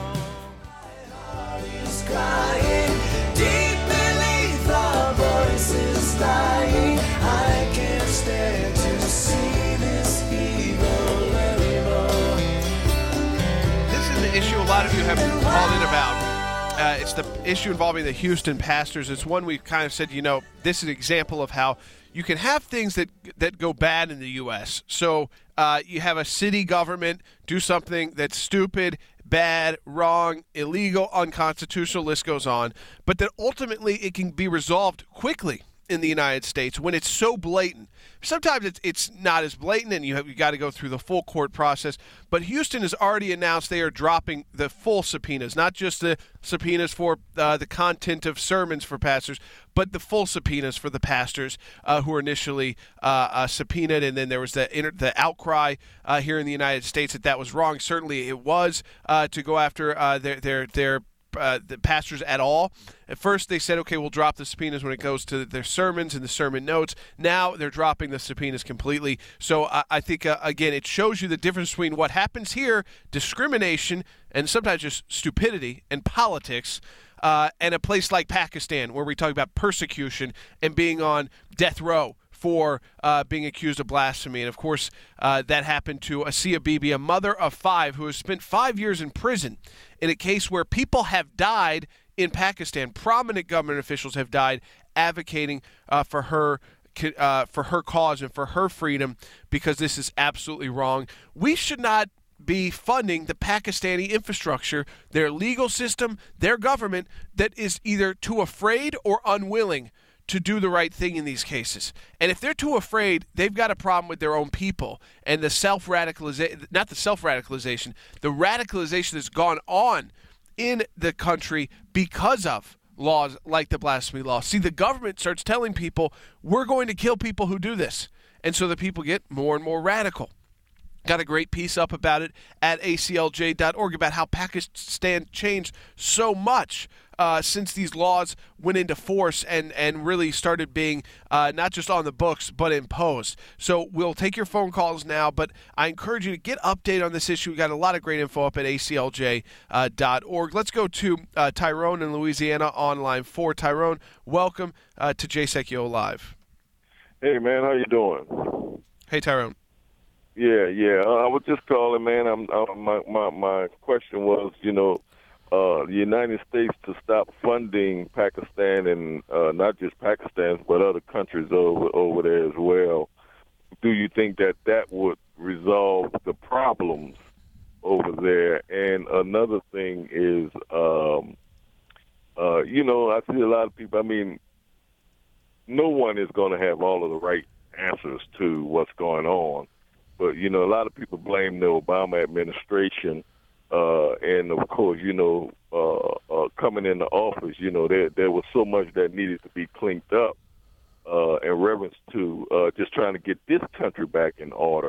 Speaker 4: Crying deep beneath our voices dying. I can't stand to see this evil anymore.
Speaker 1: This is the issue a lot of you have called in about. Uh, it's the issue involving the Houston pastors. It's one we've kind of said, you know, this is an example of how you can have things that that go bad in the U S. So uh, you have a city government do something that's stupid, bad, wrong, illegal, unconstitutional, list goes on, but that ultimately it can be resolved quickly in the United States when it's so blatant. Sometimes it's it's not as blatant, and you have you got to go through the full court process. But Houston has already announced they are dropping the full subpoenas, not just the subpoenas for uh, the content of sermons for pastors, but the full subpoenas for the pastors uh, who were initially uh, uh, subpoenaed. And then there was the inter- the outcry uh, here in the United States that that was wrong. Certainly, it was uh, to go after uh, their their their. Uh, the pastors at all. At first they said, okay, we'll drop the subpoenas when it goes to their sermons and the sermon notes. Now they're dropping the subpoenas completely. So I, I think, uh, again, it shows you the difference between what happens here, discrimination, and sometimes just stupidity and politics, uh, and a place like Pakistan where we talk about persecution and being on death row for uh, being accused of blasphemy. And, of course, uh, that happened to Asia Bibi, a mother of five who has spent five years in prison in a case where people have died in Pakistan. Prominent government officials have died advocating uh, for her uh, for her cause and for her freedom, because this is absolutely wrong. We should not be funding the Pakistani infrastructure, their legal system, their government that is either too afraid or unwilling to do the right thing in these cases. And if they're too afraid, they've got a problem with their own people and the self-radicalization, not the self-radicalization, the radicalization that's gone on in the country because of laws like the blasphemy law. See, the government starts telling people, we're going to kill people who do this. And so the people get more and more radical. Got a great piece up about it at A C L J dot org about how Pakistan changed so much uh, since these laws went into force and, and really started being uh, not just on the books but imposed. So we'll take your phone calls now, but I encourage you to get updated on this issue. We got a lot of great info up at A C L J dot org. Let's go to uh, Tyrone in Louisiana on line four. Tyrone, welcome uh, to Jay Sekulow Live.
Speaker 13: Hey, man, how you doing?
Speaker 1: Hey, Tyrone.
Speaker 13: Yeah, yeah. Uh, I was just calling, man. I'm, uh, my, my my question was, you know, uh, the United States to stop funding Pakistan and uh, not just Pakistan, but other countries over over there as well. Do you think that that would resolve the problems over there? And another thing is, um, uh, you know, I see a lot of people. I mean, no one is going to have all of the right answers to what's going on. But, you know, a lot of people blame the Obama administration. Uh, and, of course, you know, uh, uh, coming into office, you know, there there was so much that needed to be cleaned up uh, in reference to uh, just trying to get this country back in order.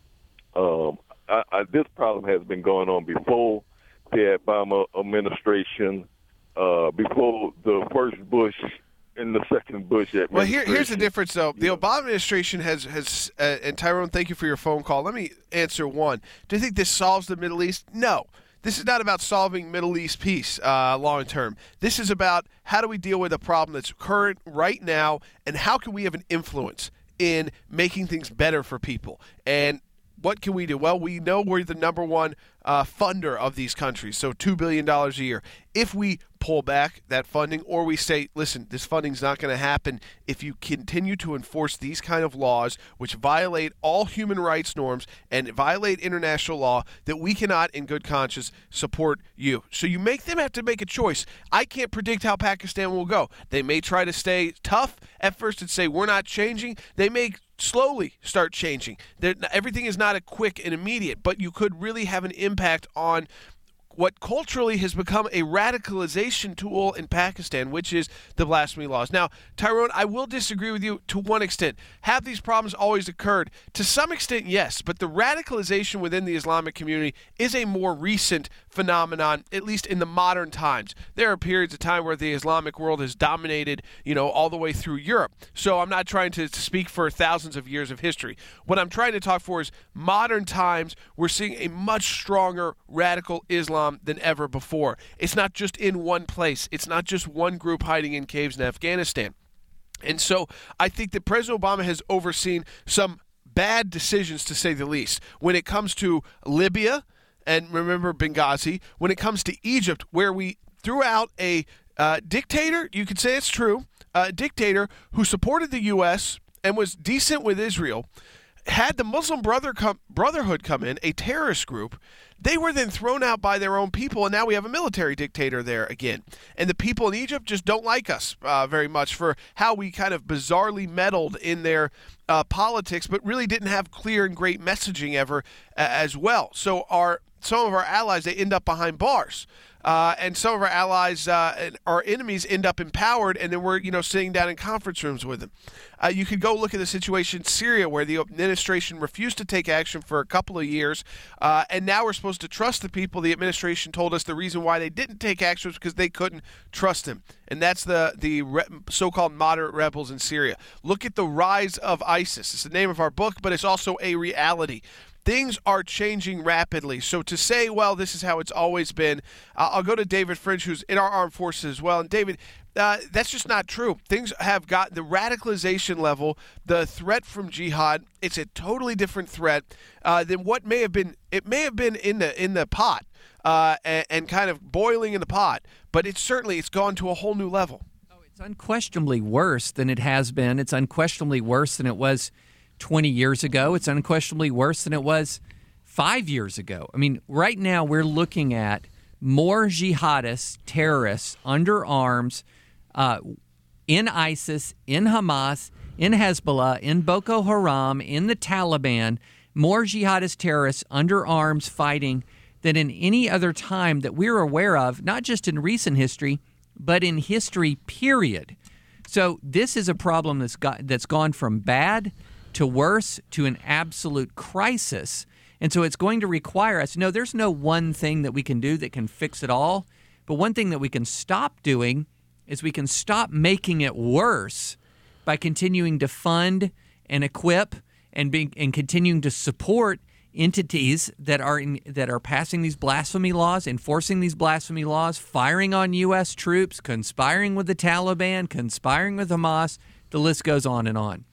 Speaker 13: Um, I, I, this problem has been going on before the Obama administration, uh, before the first Bush and the second Bush administration.
Speaker 1: Well, here, here's the difference, though. The Obama administration has, has uh, and Tyrone, thank you for your phone call. Let me answer one. Do you think this solves the Middle East? No. This is not about solving Middle East peace uh, long term. This is about how do we deal with a problem that's current right now, and how can we have an influence in making things better for people. And what can we do? Well, we know we're the number one uh, funder of these countries, so two billion dollars a year. If we pull back that funding, or we say, listen, this funding's not going to happen if you continue to enforce these kind of laws which violate all human rights norms and violate international law, that we cannot in good conscience support you. So you make them have to make a choice. I can't predict how Pakistan will go. They may try to stay tough at first and say we're not changing. They may slowly start changing. They're, everything is not a quick and immediate, but you could really have an impact on what culturally has become a radicalization tool in Pakistan, which is the blasphemy laws. Now, Tyrone, I will disagree with you to one extent. Have these problems always occurred? To some extent, yes, but the radicalization within the Islamic community is a more recent phenomenon, at least in the modern times. There are periods of time where the Islamic world has dominated, you know, all the way through Europe. So I'm not trying to speak for thousands of years of history. What I'm trying to talk for is modern times. We're seeing a much stronger radical Islam than ever before. It's not just in one place. It's not just one group hiding in caves in Afghanistan. And so I think that President Obama has overseen some bad decisions, to say the least, when it comes to Libya, and remember Benghazi, when it comes to Egypt, where we threw out a uh, dictator, you could say it's true, a dictator who supported the U S and was decent with Israel, had the Muslim brother come, Brotherhood come in, a terrorist group. They were then thrown out by their own people, and now we have a military dictator there again. And the people in Egypt just don't like us uh, very much for how we kind of bizarrely meddled in their uh, politics, but really didn't have clear and great messaging ever uh, as well. So our some of our allies, they end up behind bars. Uh, and some of our allies, uh, our enemies, end up empowered, and then we're, you know, sitting down in conference rooms with them. Uh, you could go look at the situation in Syria, where the administration refused to take action for a couple of years, uh, and now we're supposed to trust the people. The administration told us the reason why they didn't take action was because they couldn't trust them, and that's the the re- so-called moderate rebels in Syria. Look at the rise of ISIS. It's the name of our book, but it's also a reality. Things are changing rapidly. So to say, well, this is how it's always been, uh, I'll go to David French, who's in our armed forces as well. And David, uh, that's just not true. Things have got the radicalization level, the threat from jihad. It's a totally different threat uh, than what may have been. It may have been in the in the pot uh, and, and kind of boiling in the pot, but it's certainly it's gone to a whole new level.
Speaker 6: Oh, it's unquestionably worse than it has been. It's unquestionably worse than it was twenty years ago. It's unquestionably worse than it was five years ago. I mean, right now we're looking at more jihadists, terrorists under arms uh, in ISIS, in Hamas, in Hezbollah, in Boko Haram, in the Taliban, more jihadist terrorists under arms fighting than in any other time that we're aware of, not just in recent history, but in history, period. So this is a problem that's got that's gone from bad to worse, to an absolute crisis. And so it's going to require us, no, there's no one thing that we can do that can fix it all, but one thing that we can stop doing is we can stop making it worse by continuing to fund and equip and being and continuing to support entities that are in, that are passing these blasphemy laws, enforcing these blasphemy laws, firing on U S troops, conspiring with the Taliban, conspiring with Hamas. The list goes on and on.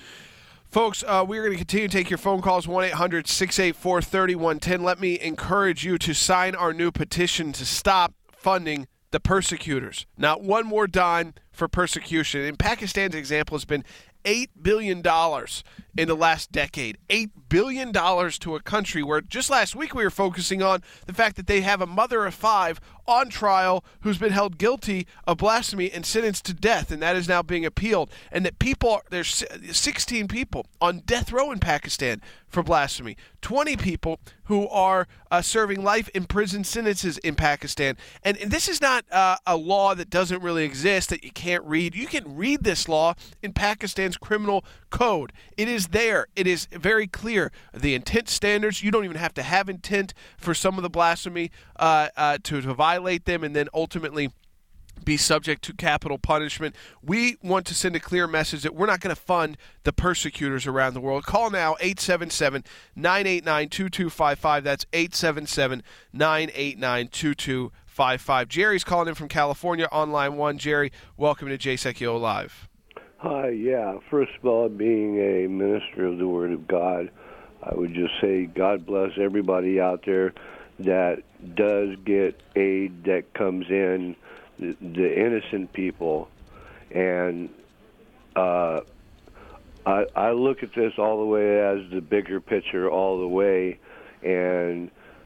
Speaker 1: Folks, uh, we're going to continue to take your phone calls, one eight hundred six eight four three one one zero. Let me encourage you to sign our new petition to stop funding the persecutors. Not one more dime for persecution. In Pakistan's example has been eight billion dollars in the last decade. eight billion dollars to a country where just last week we were focusing on the fact that they have a mother of five on trial who's been held guilty of blasphemy and sentenced to death, and that is now being appealed. And that people, there's sixteen people on death row in Pakistan for blasphemy, twenty people who are uh, serving life in prison sentences in Pakistan. And, and this is not uh, a law that doesn't really exist that you can't read. You can read this law in Pakistan's criminal code. It is there. It is very clear. The intent standards, you don't even have to have intent for some of the blasphemy uh, uh, to, to violate them and then ultimately be subject to capital punishment. We want to send a clear message that we're not going to fund the persecutors around the world. Call now, eight seven seven, nine eight nine, two two five five. That's eight seven seven, nine eight nine, two two five five. Jerry's calling in from California on line one. Jerry, welcome to Jay Sekulow Live.
Speaker 14: Hi, yeah. First of all, being a minister of the Word of God, I would just say God bless everybody out there that does get aid that comes in, the, the innocent people. And uh, I, I look at this all the way as the bigger picture all the way, and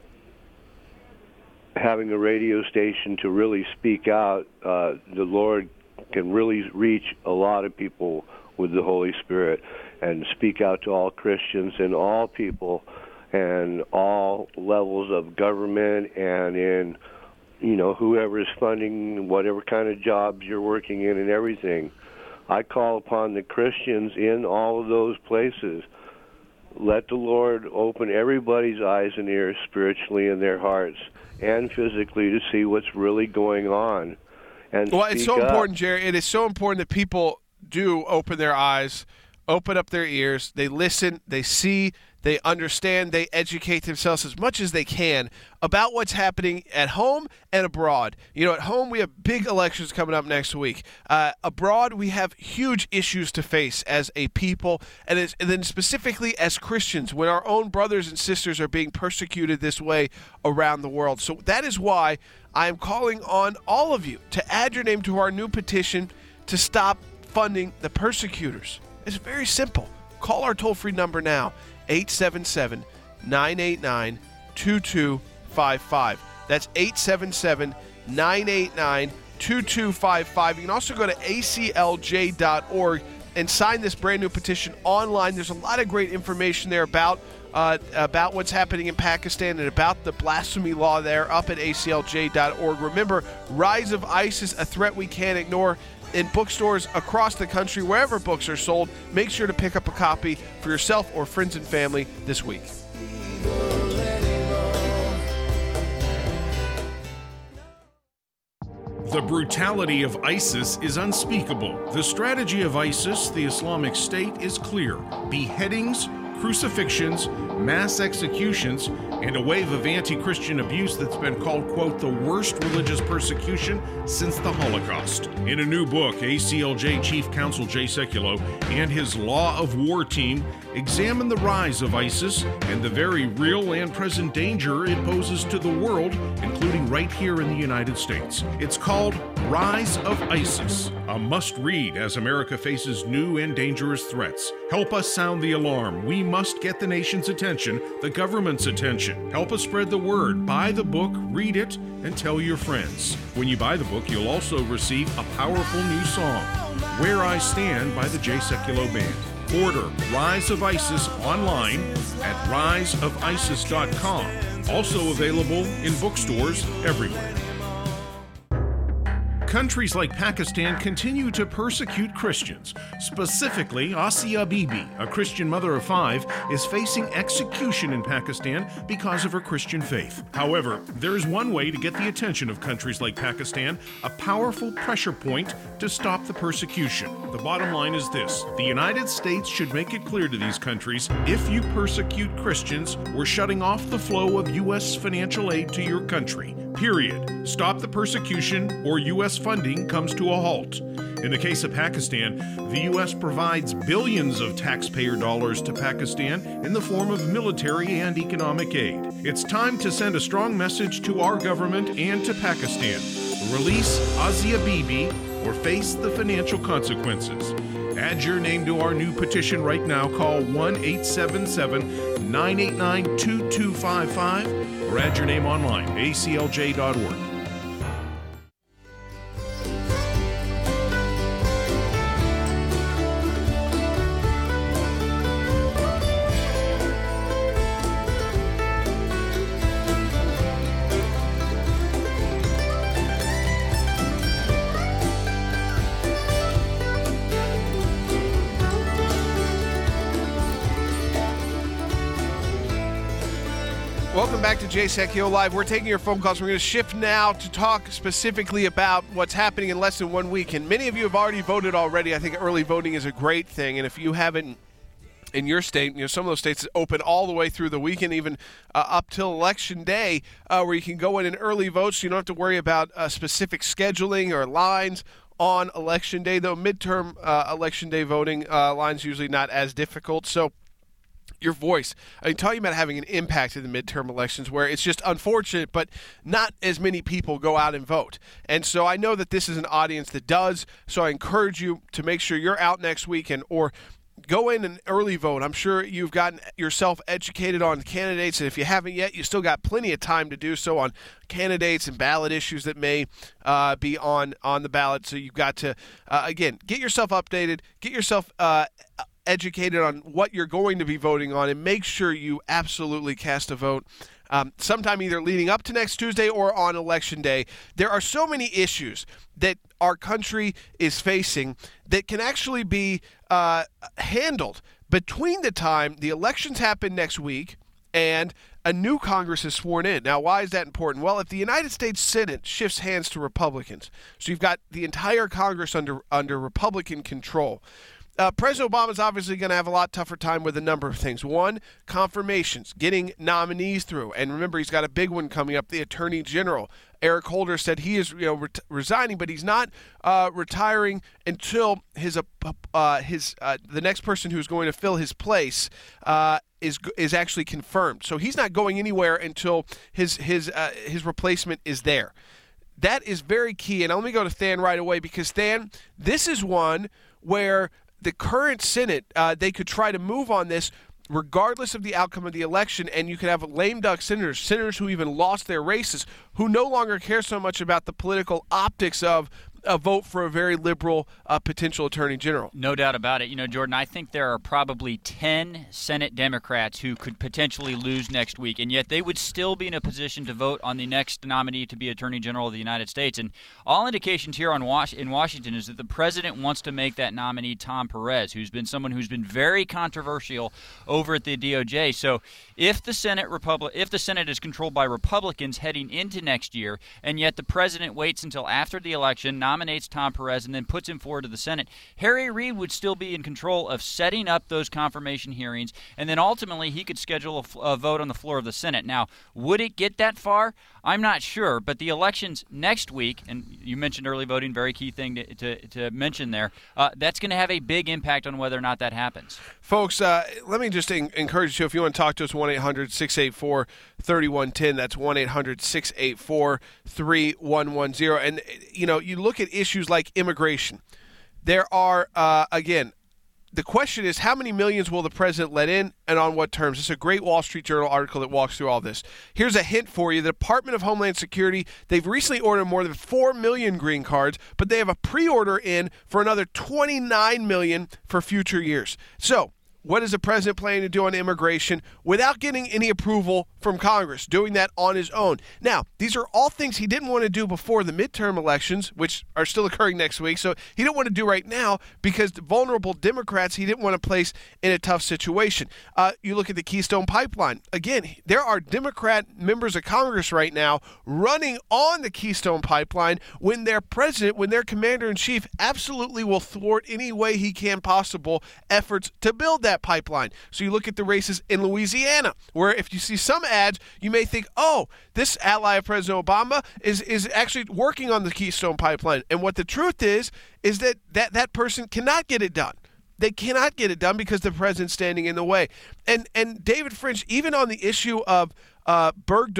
Speaker 14: having a radio station to really speak out, uh, the Lord can really reach a lot of people with the Holy Spirit and speak out to all Christians and all people and all levels of government and in, you know, whoever is funding whatever kind of jobs you're working in and everything. I call upon the Christians in all of those places. Let the Lord open everybody's eyes and ears spiritually in their hearts and physically to see what's really going on. And
Speaker 1: well, it's so
Speaker 14: up.
Speaker 1: important, Jerry. It is so important that people do open their eyes, open up their ears, they listen, they see, they understand, they educate themselves as much as they can about what's happening at home and abroad. You know, at home we have big elections coming up next week. Uh, abroad we have huge issues to face as a people, and, as, and then specifically as Christians when our own brothers and sisters are being persecuted this way around the world. So that is why I am calling on all of you to add your name to our new petition to stop funding the persecutors. It's very simple. Call our toll-free number now, eight seven seven, nine eight nine, two two five five. That's eight seven seven, nine eight nine, two two five five. You can also go to A C L J dot org and sign this brand new petition online. There's a lot of great information there about uh, about what's happening in Pakistan and about the blasphemy law there up at A C L J dot org. Remember, Rise of ISIS, a threat we can't ignore. In bookstores across the country, wherever books are sold, make sure to pick up a copy for yourself or friends and family this week.
Speaker 5: The brutality of ISIS is unspeakable. The strategy of ISIS, the Islamic State, is clear. Beheadings, crucifixions, mass executions, and a wave of anti-Christian abuse that's been called, quote, the worst religious persecution since the Holocaust. In a new book, A C L J Chief Counsel Jay Sekulow and his Law of War team examine the rise of ISIS and the very real and present danger it poses to the world, including right here in the United States. It's called Rise of ISIS, a must-read as America faces new and dangerous threats. Help us sound the alarm. We must get the nation's attention, the government's attention. Help us spread the word. Buy the book, read it, and tell your friends. When you buy the book, you'll also receive a powerful new song, Where I Stand by the Jay Sekulow Band. Order Rise of ISIS online at rise of isis dot com. Also available in bookstores everywhere. Countries like Pakistan continue to persecute Christians. Specifically, Asia Bibi, a Christian mother of five, is facing execution in Pakistan because of her Christian faith. However, there is one way to get the attention of countries like Pakistan, a powerful pressure point to stop the persecution. The bottom line is this: the United States should make it clear to these countries, if you persecute Christians, we're shutting off the flow of U S financial aid to your country. Period. Stop the persecution or U S funding comes to a halt. In the case of Pakistan, the U S provides billions of taxpayer dollars to Pakistan in the form of military and economic aid. It's time to send a strong message to our government and to Pakistan. Release Asia Bibi or face the financial consequences. Add your name to our new petition right now. Call one eight seven seven, nine eight nine, two two five five or add your name online, a c l j dot org.
Speaker 1: Welcome back to Jay Sekulow Live. We're taking your phone calls. We're going to shift now to talk specifically about what's happening in less than one week. And many of you have already voted already. I think early voting is a great thing. And if you haven't in your state, you know, some of those states open all the way through the weekend, even uh, up till Election Day, uh, where you can go in and early vote, so you don't have to worry about uh, specific scheduling or lines on Election Day. Though midterm uh, Election Day voting uh, lines usually not as difficult. So your voice. I mean, talking about having an impact in the midterm elections where it's just unfortunate, but not as many people go out and vote. And so I know that this is an audience that does, so I encourage you to make sure you're out next weekend or go in and early vote. I'm sure you've gotten yourself educated on candidates, and if you haven't yet, you still got plenty of time to do so on candidates and ballot issues that may uh, be on, on the ballot. So you've got to, uh, again, get yourself updated, get yourself uh, educated on what you're going to be voting on, and make sure you absolutely cast a vote um, sometime either leading up to next Tuesday or on Election Day. There are so many issues that our country is facing that can actually be uh, handled between the time the elections happen next week and a new Congress is sworn in. Now, why is that important? Well, if the United States Senate shifts hands to Republicans, so you've got the entire Congress under under Republican control, Uh, President Obama is obviously going to have a lot tougher time with a number of things. One, confirmations, getting nominees through. And remember, he's got a big one coming up, the Attorney General. Eric Holder said he is, you know, ret- resigning, but he's not uh, retiring until his uh, uh, his uh, the next person who's going to fill his place uh, is is actually confirmed. So he's not going anywhere until his his uh, his replacement is there. That is very key. And let me go to Than right away, because Than, this is one where the current Senate, uh, they could try to move on this regardless of the outcome of the election, and you could have lame duck senators, senators who even lost their races, who no longer care so much about the political optics of a vote for a very liberal uh, potential attorney general.
Speaker 8: No doubt about it. You know, Jordan, I think there are probably ten Senate Democrats who could potentially lose next week, and yet they would still be in a position to vote on the next nominee to be Attorney General of the United States. And all indications here on Was- in Washington is that the president wants to make that nominee Tom Perez, who's been someone who's been very controversial over at the D O J. So if the Senate Republic, if the Senate is controlled by Republicans heading into next year, and yet the president waits until after the election, nominates Tom Perez, and then puts him forward to the Senate, Harry Reid would still be in control of setting up those confirmation hearings, and then ultimately he could schedule a, a vote on the floor of the Senate. Now, would it get that far? I'm not sure, but the elections next week, and you mentioned early voting, very key thing to, to, to mention there, uh, that's going to have a big impact on whether or not that happens.
Speaker 1: Folks, uh, let me just en- encourage you, if you want to talk to us, one eight hundred six eight four three one one zero. That's one eight hundred six eight four three one one zero. And, you know, you look at issues like immigration. There are, uh, again, the question is, how many millions will the president let in and on what terms? It's a great Wall Street Journal article that walks through all this. Here's a hint for you. The Department of Homeland Security, they've recently ordered more than four million green cards, but they have a pre-order in for another twenty-nine million for future years. So, what is the president planning to do on immigration without getting any approval from Congress, doing that on his own? Now, these are all things he didn't want to do before the midterm elections, which are still occurring next week. So he didn't want to do right now because the vulnerable Democrats he didn't want to place in a tough situation. Uh, you look at the Keystone Pipeline. Again, there are Democrat members of Congress right now running on the Keystone Pipeline when their president, when their commander-in-chief absolutely will thwart any way he can possible efforts to build that pipeline. So you look at the races in Louisiana, where if you see some ads, you may think, oh, this ally of President Obama is, is actually working on the Keystone Pipeline. And what the truth is, is that, that that person cannot get it done. They cannot get it done because the president's standing in the way. And and David French, even on the issue of uh, Bergdahl,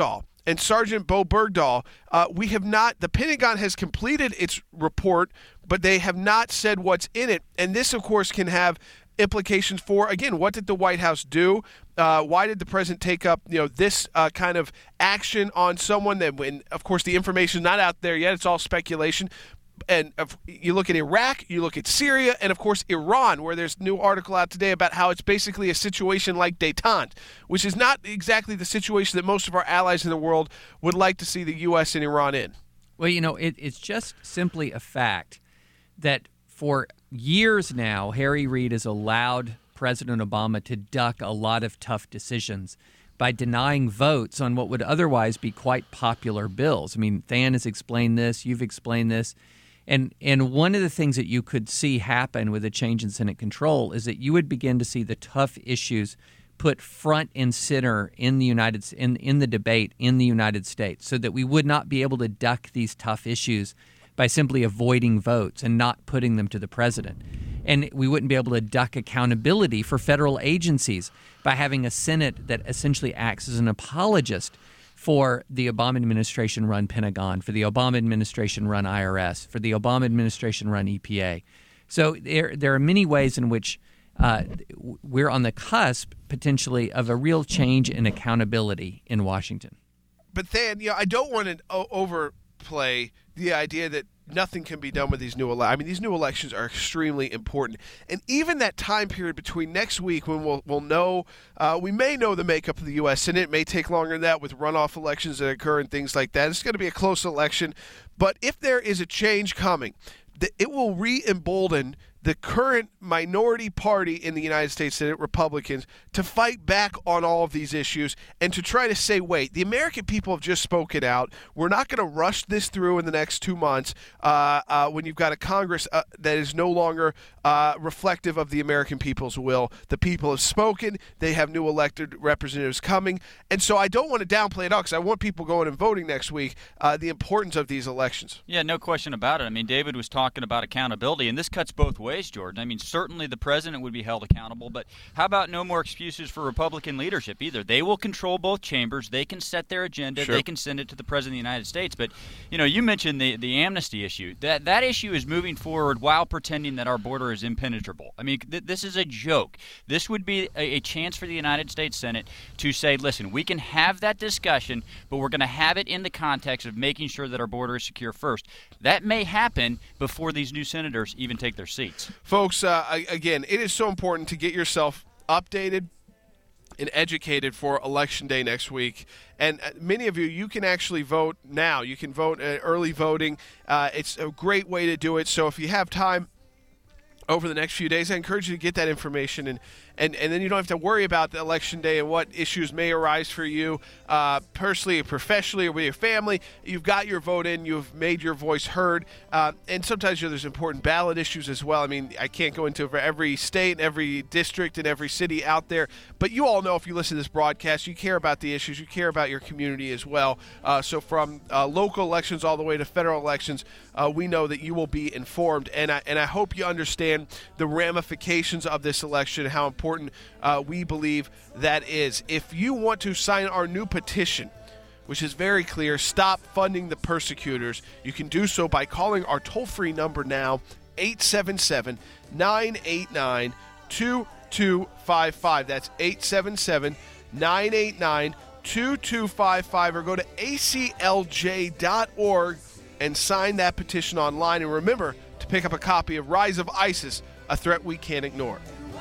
Speaker 1: and Sergeant Bo Bergdahl, uh, we have not, the Pentagon has completed its report, but they have not said what's in it. And this, of course, can have implications for, again, what did the White House do? Uh, why did the president take up, you know, this uh, kind of action on someone that, when, of course, the information is not out there yet, it's all speculation. And if you look at Iraq, you look at Syria, and of course Iran, where there's a new article out today about how it's basically a situation like détente, which is not exactly the situation that most of our allies in the world would like to see the U S and Iran in.
Speaker 6: Well, you know, it, it's just simply a fact that for years now, Harry Reid has allowed President Obama to duck a lot of tough decisions by denying votes on what would otherwise be quite popular bills. I mean, Than has explained this, you've explained this. And and one of the things that you could see happen with a change in Senate control is that you would begin to see the tough issues put front and center in the United in in the debate in the United States, so that we would not be able to duck these tough issues by simply avoiding votes and not putting them to the president. And we wouldn't be able to duck accountability for federal agencies by having a Senate that essentially acts as an apologist for the Obama administration-run Pentagon, for the Obama administration-run I R S, for the Obama administration-run E P A. So there, there are many ways in which uh, we're on the cusp, potentially, of a real change in accountability in Washington.
Speaker 1: But then, you know, I don't want to o- overplay the idea that nothing can be done with these new elections. I mean, these new elections are extremely important. And even that time period between next week when we'll, we'll know, uh, we may know the makeup of the U S Senate. It may take longer than that with runoff elections that occur and things like that. It's going to be a close election. But if there is a change coming, it will re-embolden the current minority party in the United States Senate, Republicans, to fight back on all of these issues and to try to say, wait, the American people have just spoken out. We're not going to rush this through in the next two months uh, uh, when you've got a Congress uh, that is no longer uh, reflective of the American people's will. The people have spoken. They have new elected representatives coming. And so I don't want to downplay it all because I want people going and voting next week, uh, the importance of these elections.
Speaker 8: Yeah, no question about it. I mean, David was talking about accountability, and this cuts both ways, Jordan. I mean, certainly the president would be held accountable, but how about no more excuses for Republican leadership either? They will control both chambers. They can set their agenda.
Speaker 1: Sure.
Speaker 8: They can send it to the president of the United States. But, you know, you mentioned the, the amnesty issue. That that issue is moving forward while pretending that our border is impenetrable. I mean, th- this is a joke. This would be a, a chance for the United States Senate to say, listen, we can have that discussion, but we're going to have it in the context of making sure that our border is secure first. That may happen before these new senators even take their seats.
Speaker 1: Folks, uh, again, it is so important to get yourself updated and educated for Election Day next week. And many of you, you can actually vote now. You can vote uh, early voting. Uh, it's a great way to do it. So if you have time over the next few days, I encourage you to get that information, and, and, and then you don't have to worry about the Election Day and what issues may arise for you uh, personally or professionally or with your family. You've got your vote in. You've made your voice heard. Uh, and sometimes, you know, there's important ballot issues as well. I mean, I can't go into every state, every district, and every city out there, but you all know if you listen to this broadcast, you care about the issues. You care about your community as well. Uh, so from uh, local elections all the way to federal elections, uh, we know that you will be informed. And I, and I hope you understand the ramifications of this election, how important uh, we believe that is. If you want to sign our new petition, which is very clear, Stop Funding the Persecutors, you can do so by calling our toll-free number now, eight seven seven, nine eight nine, two two five five. That's eight seven seven, nine eight nine, two two five five, or go to A C L J dot org and sign that petition online. And remember to pick up a copy of Rise of ISIS, A Threat We Can't Ignore.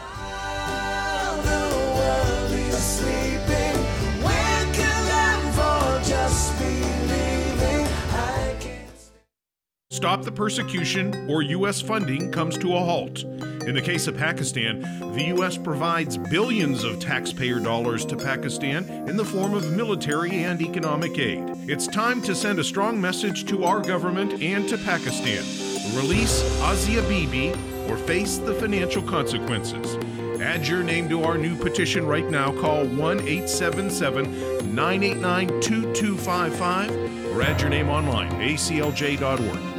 Speaker 4: While the world is sleeping, where can I for just believing I can't.
Speaker 5: Stop the persecution or U S funding comes to a halt. In the case of Pakistan, the U S provides billions of taxpayer dollars to Pakistan in the form of military and economic aid. It's time to send a strong message to our government and to Pakistan. Release Asia Bibi or face the financial consequences. Add your name to our new petition right now. Call one eight seven seven, nine eight nine, two two five five or add your name online, A C L J dot org.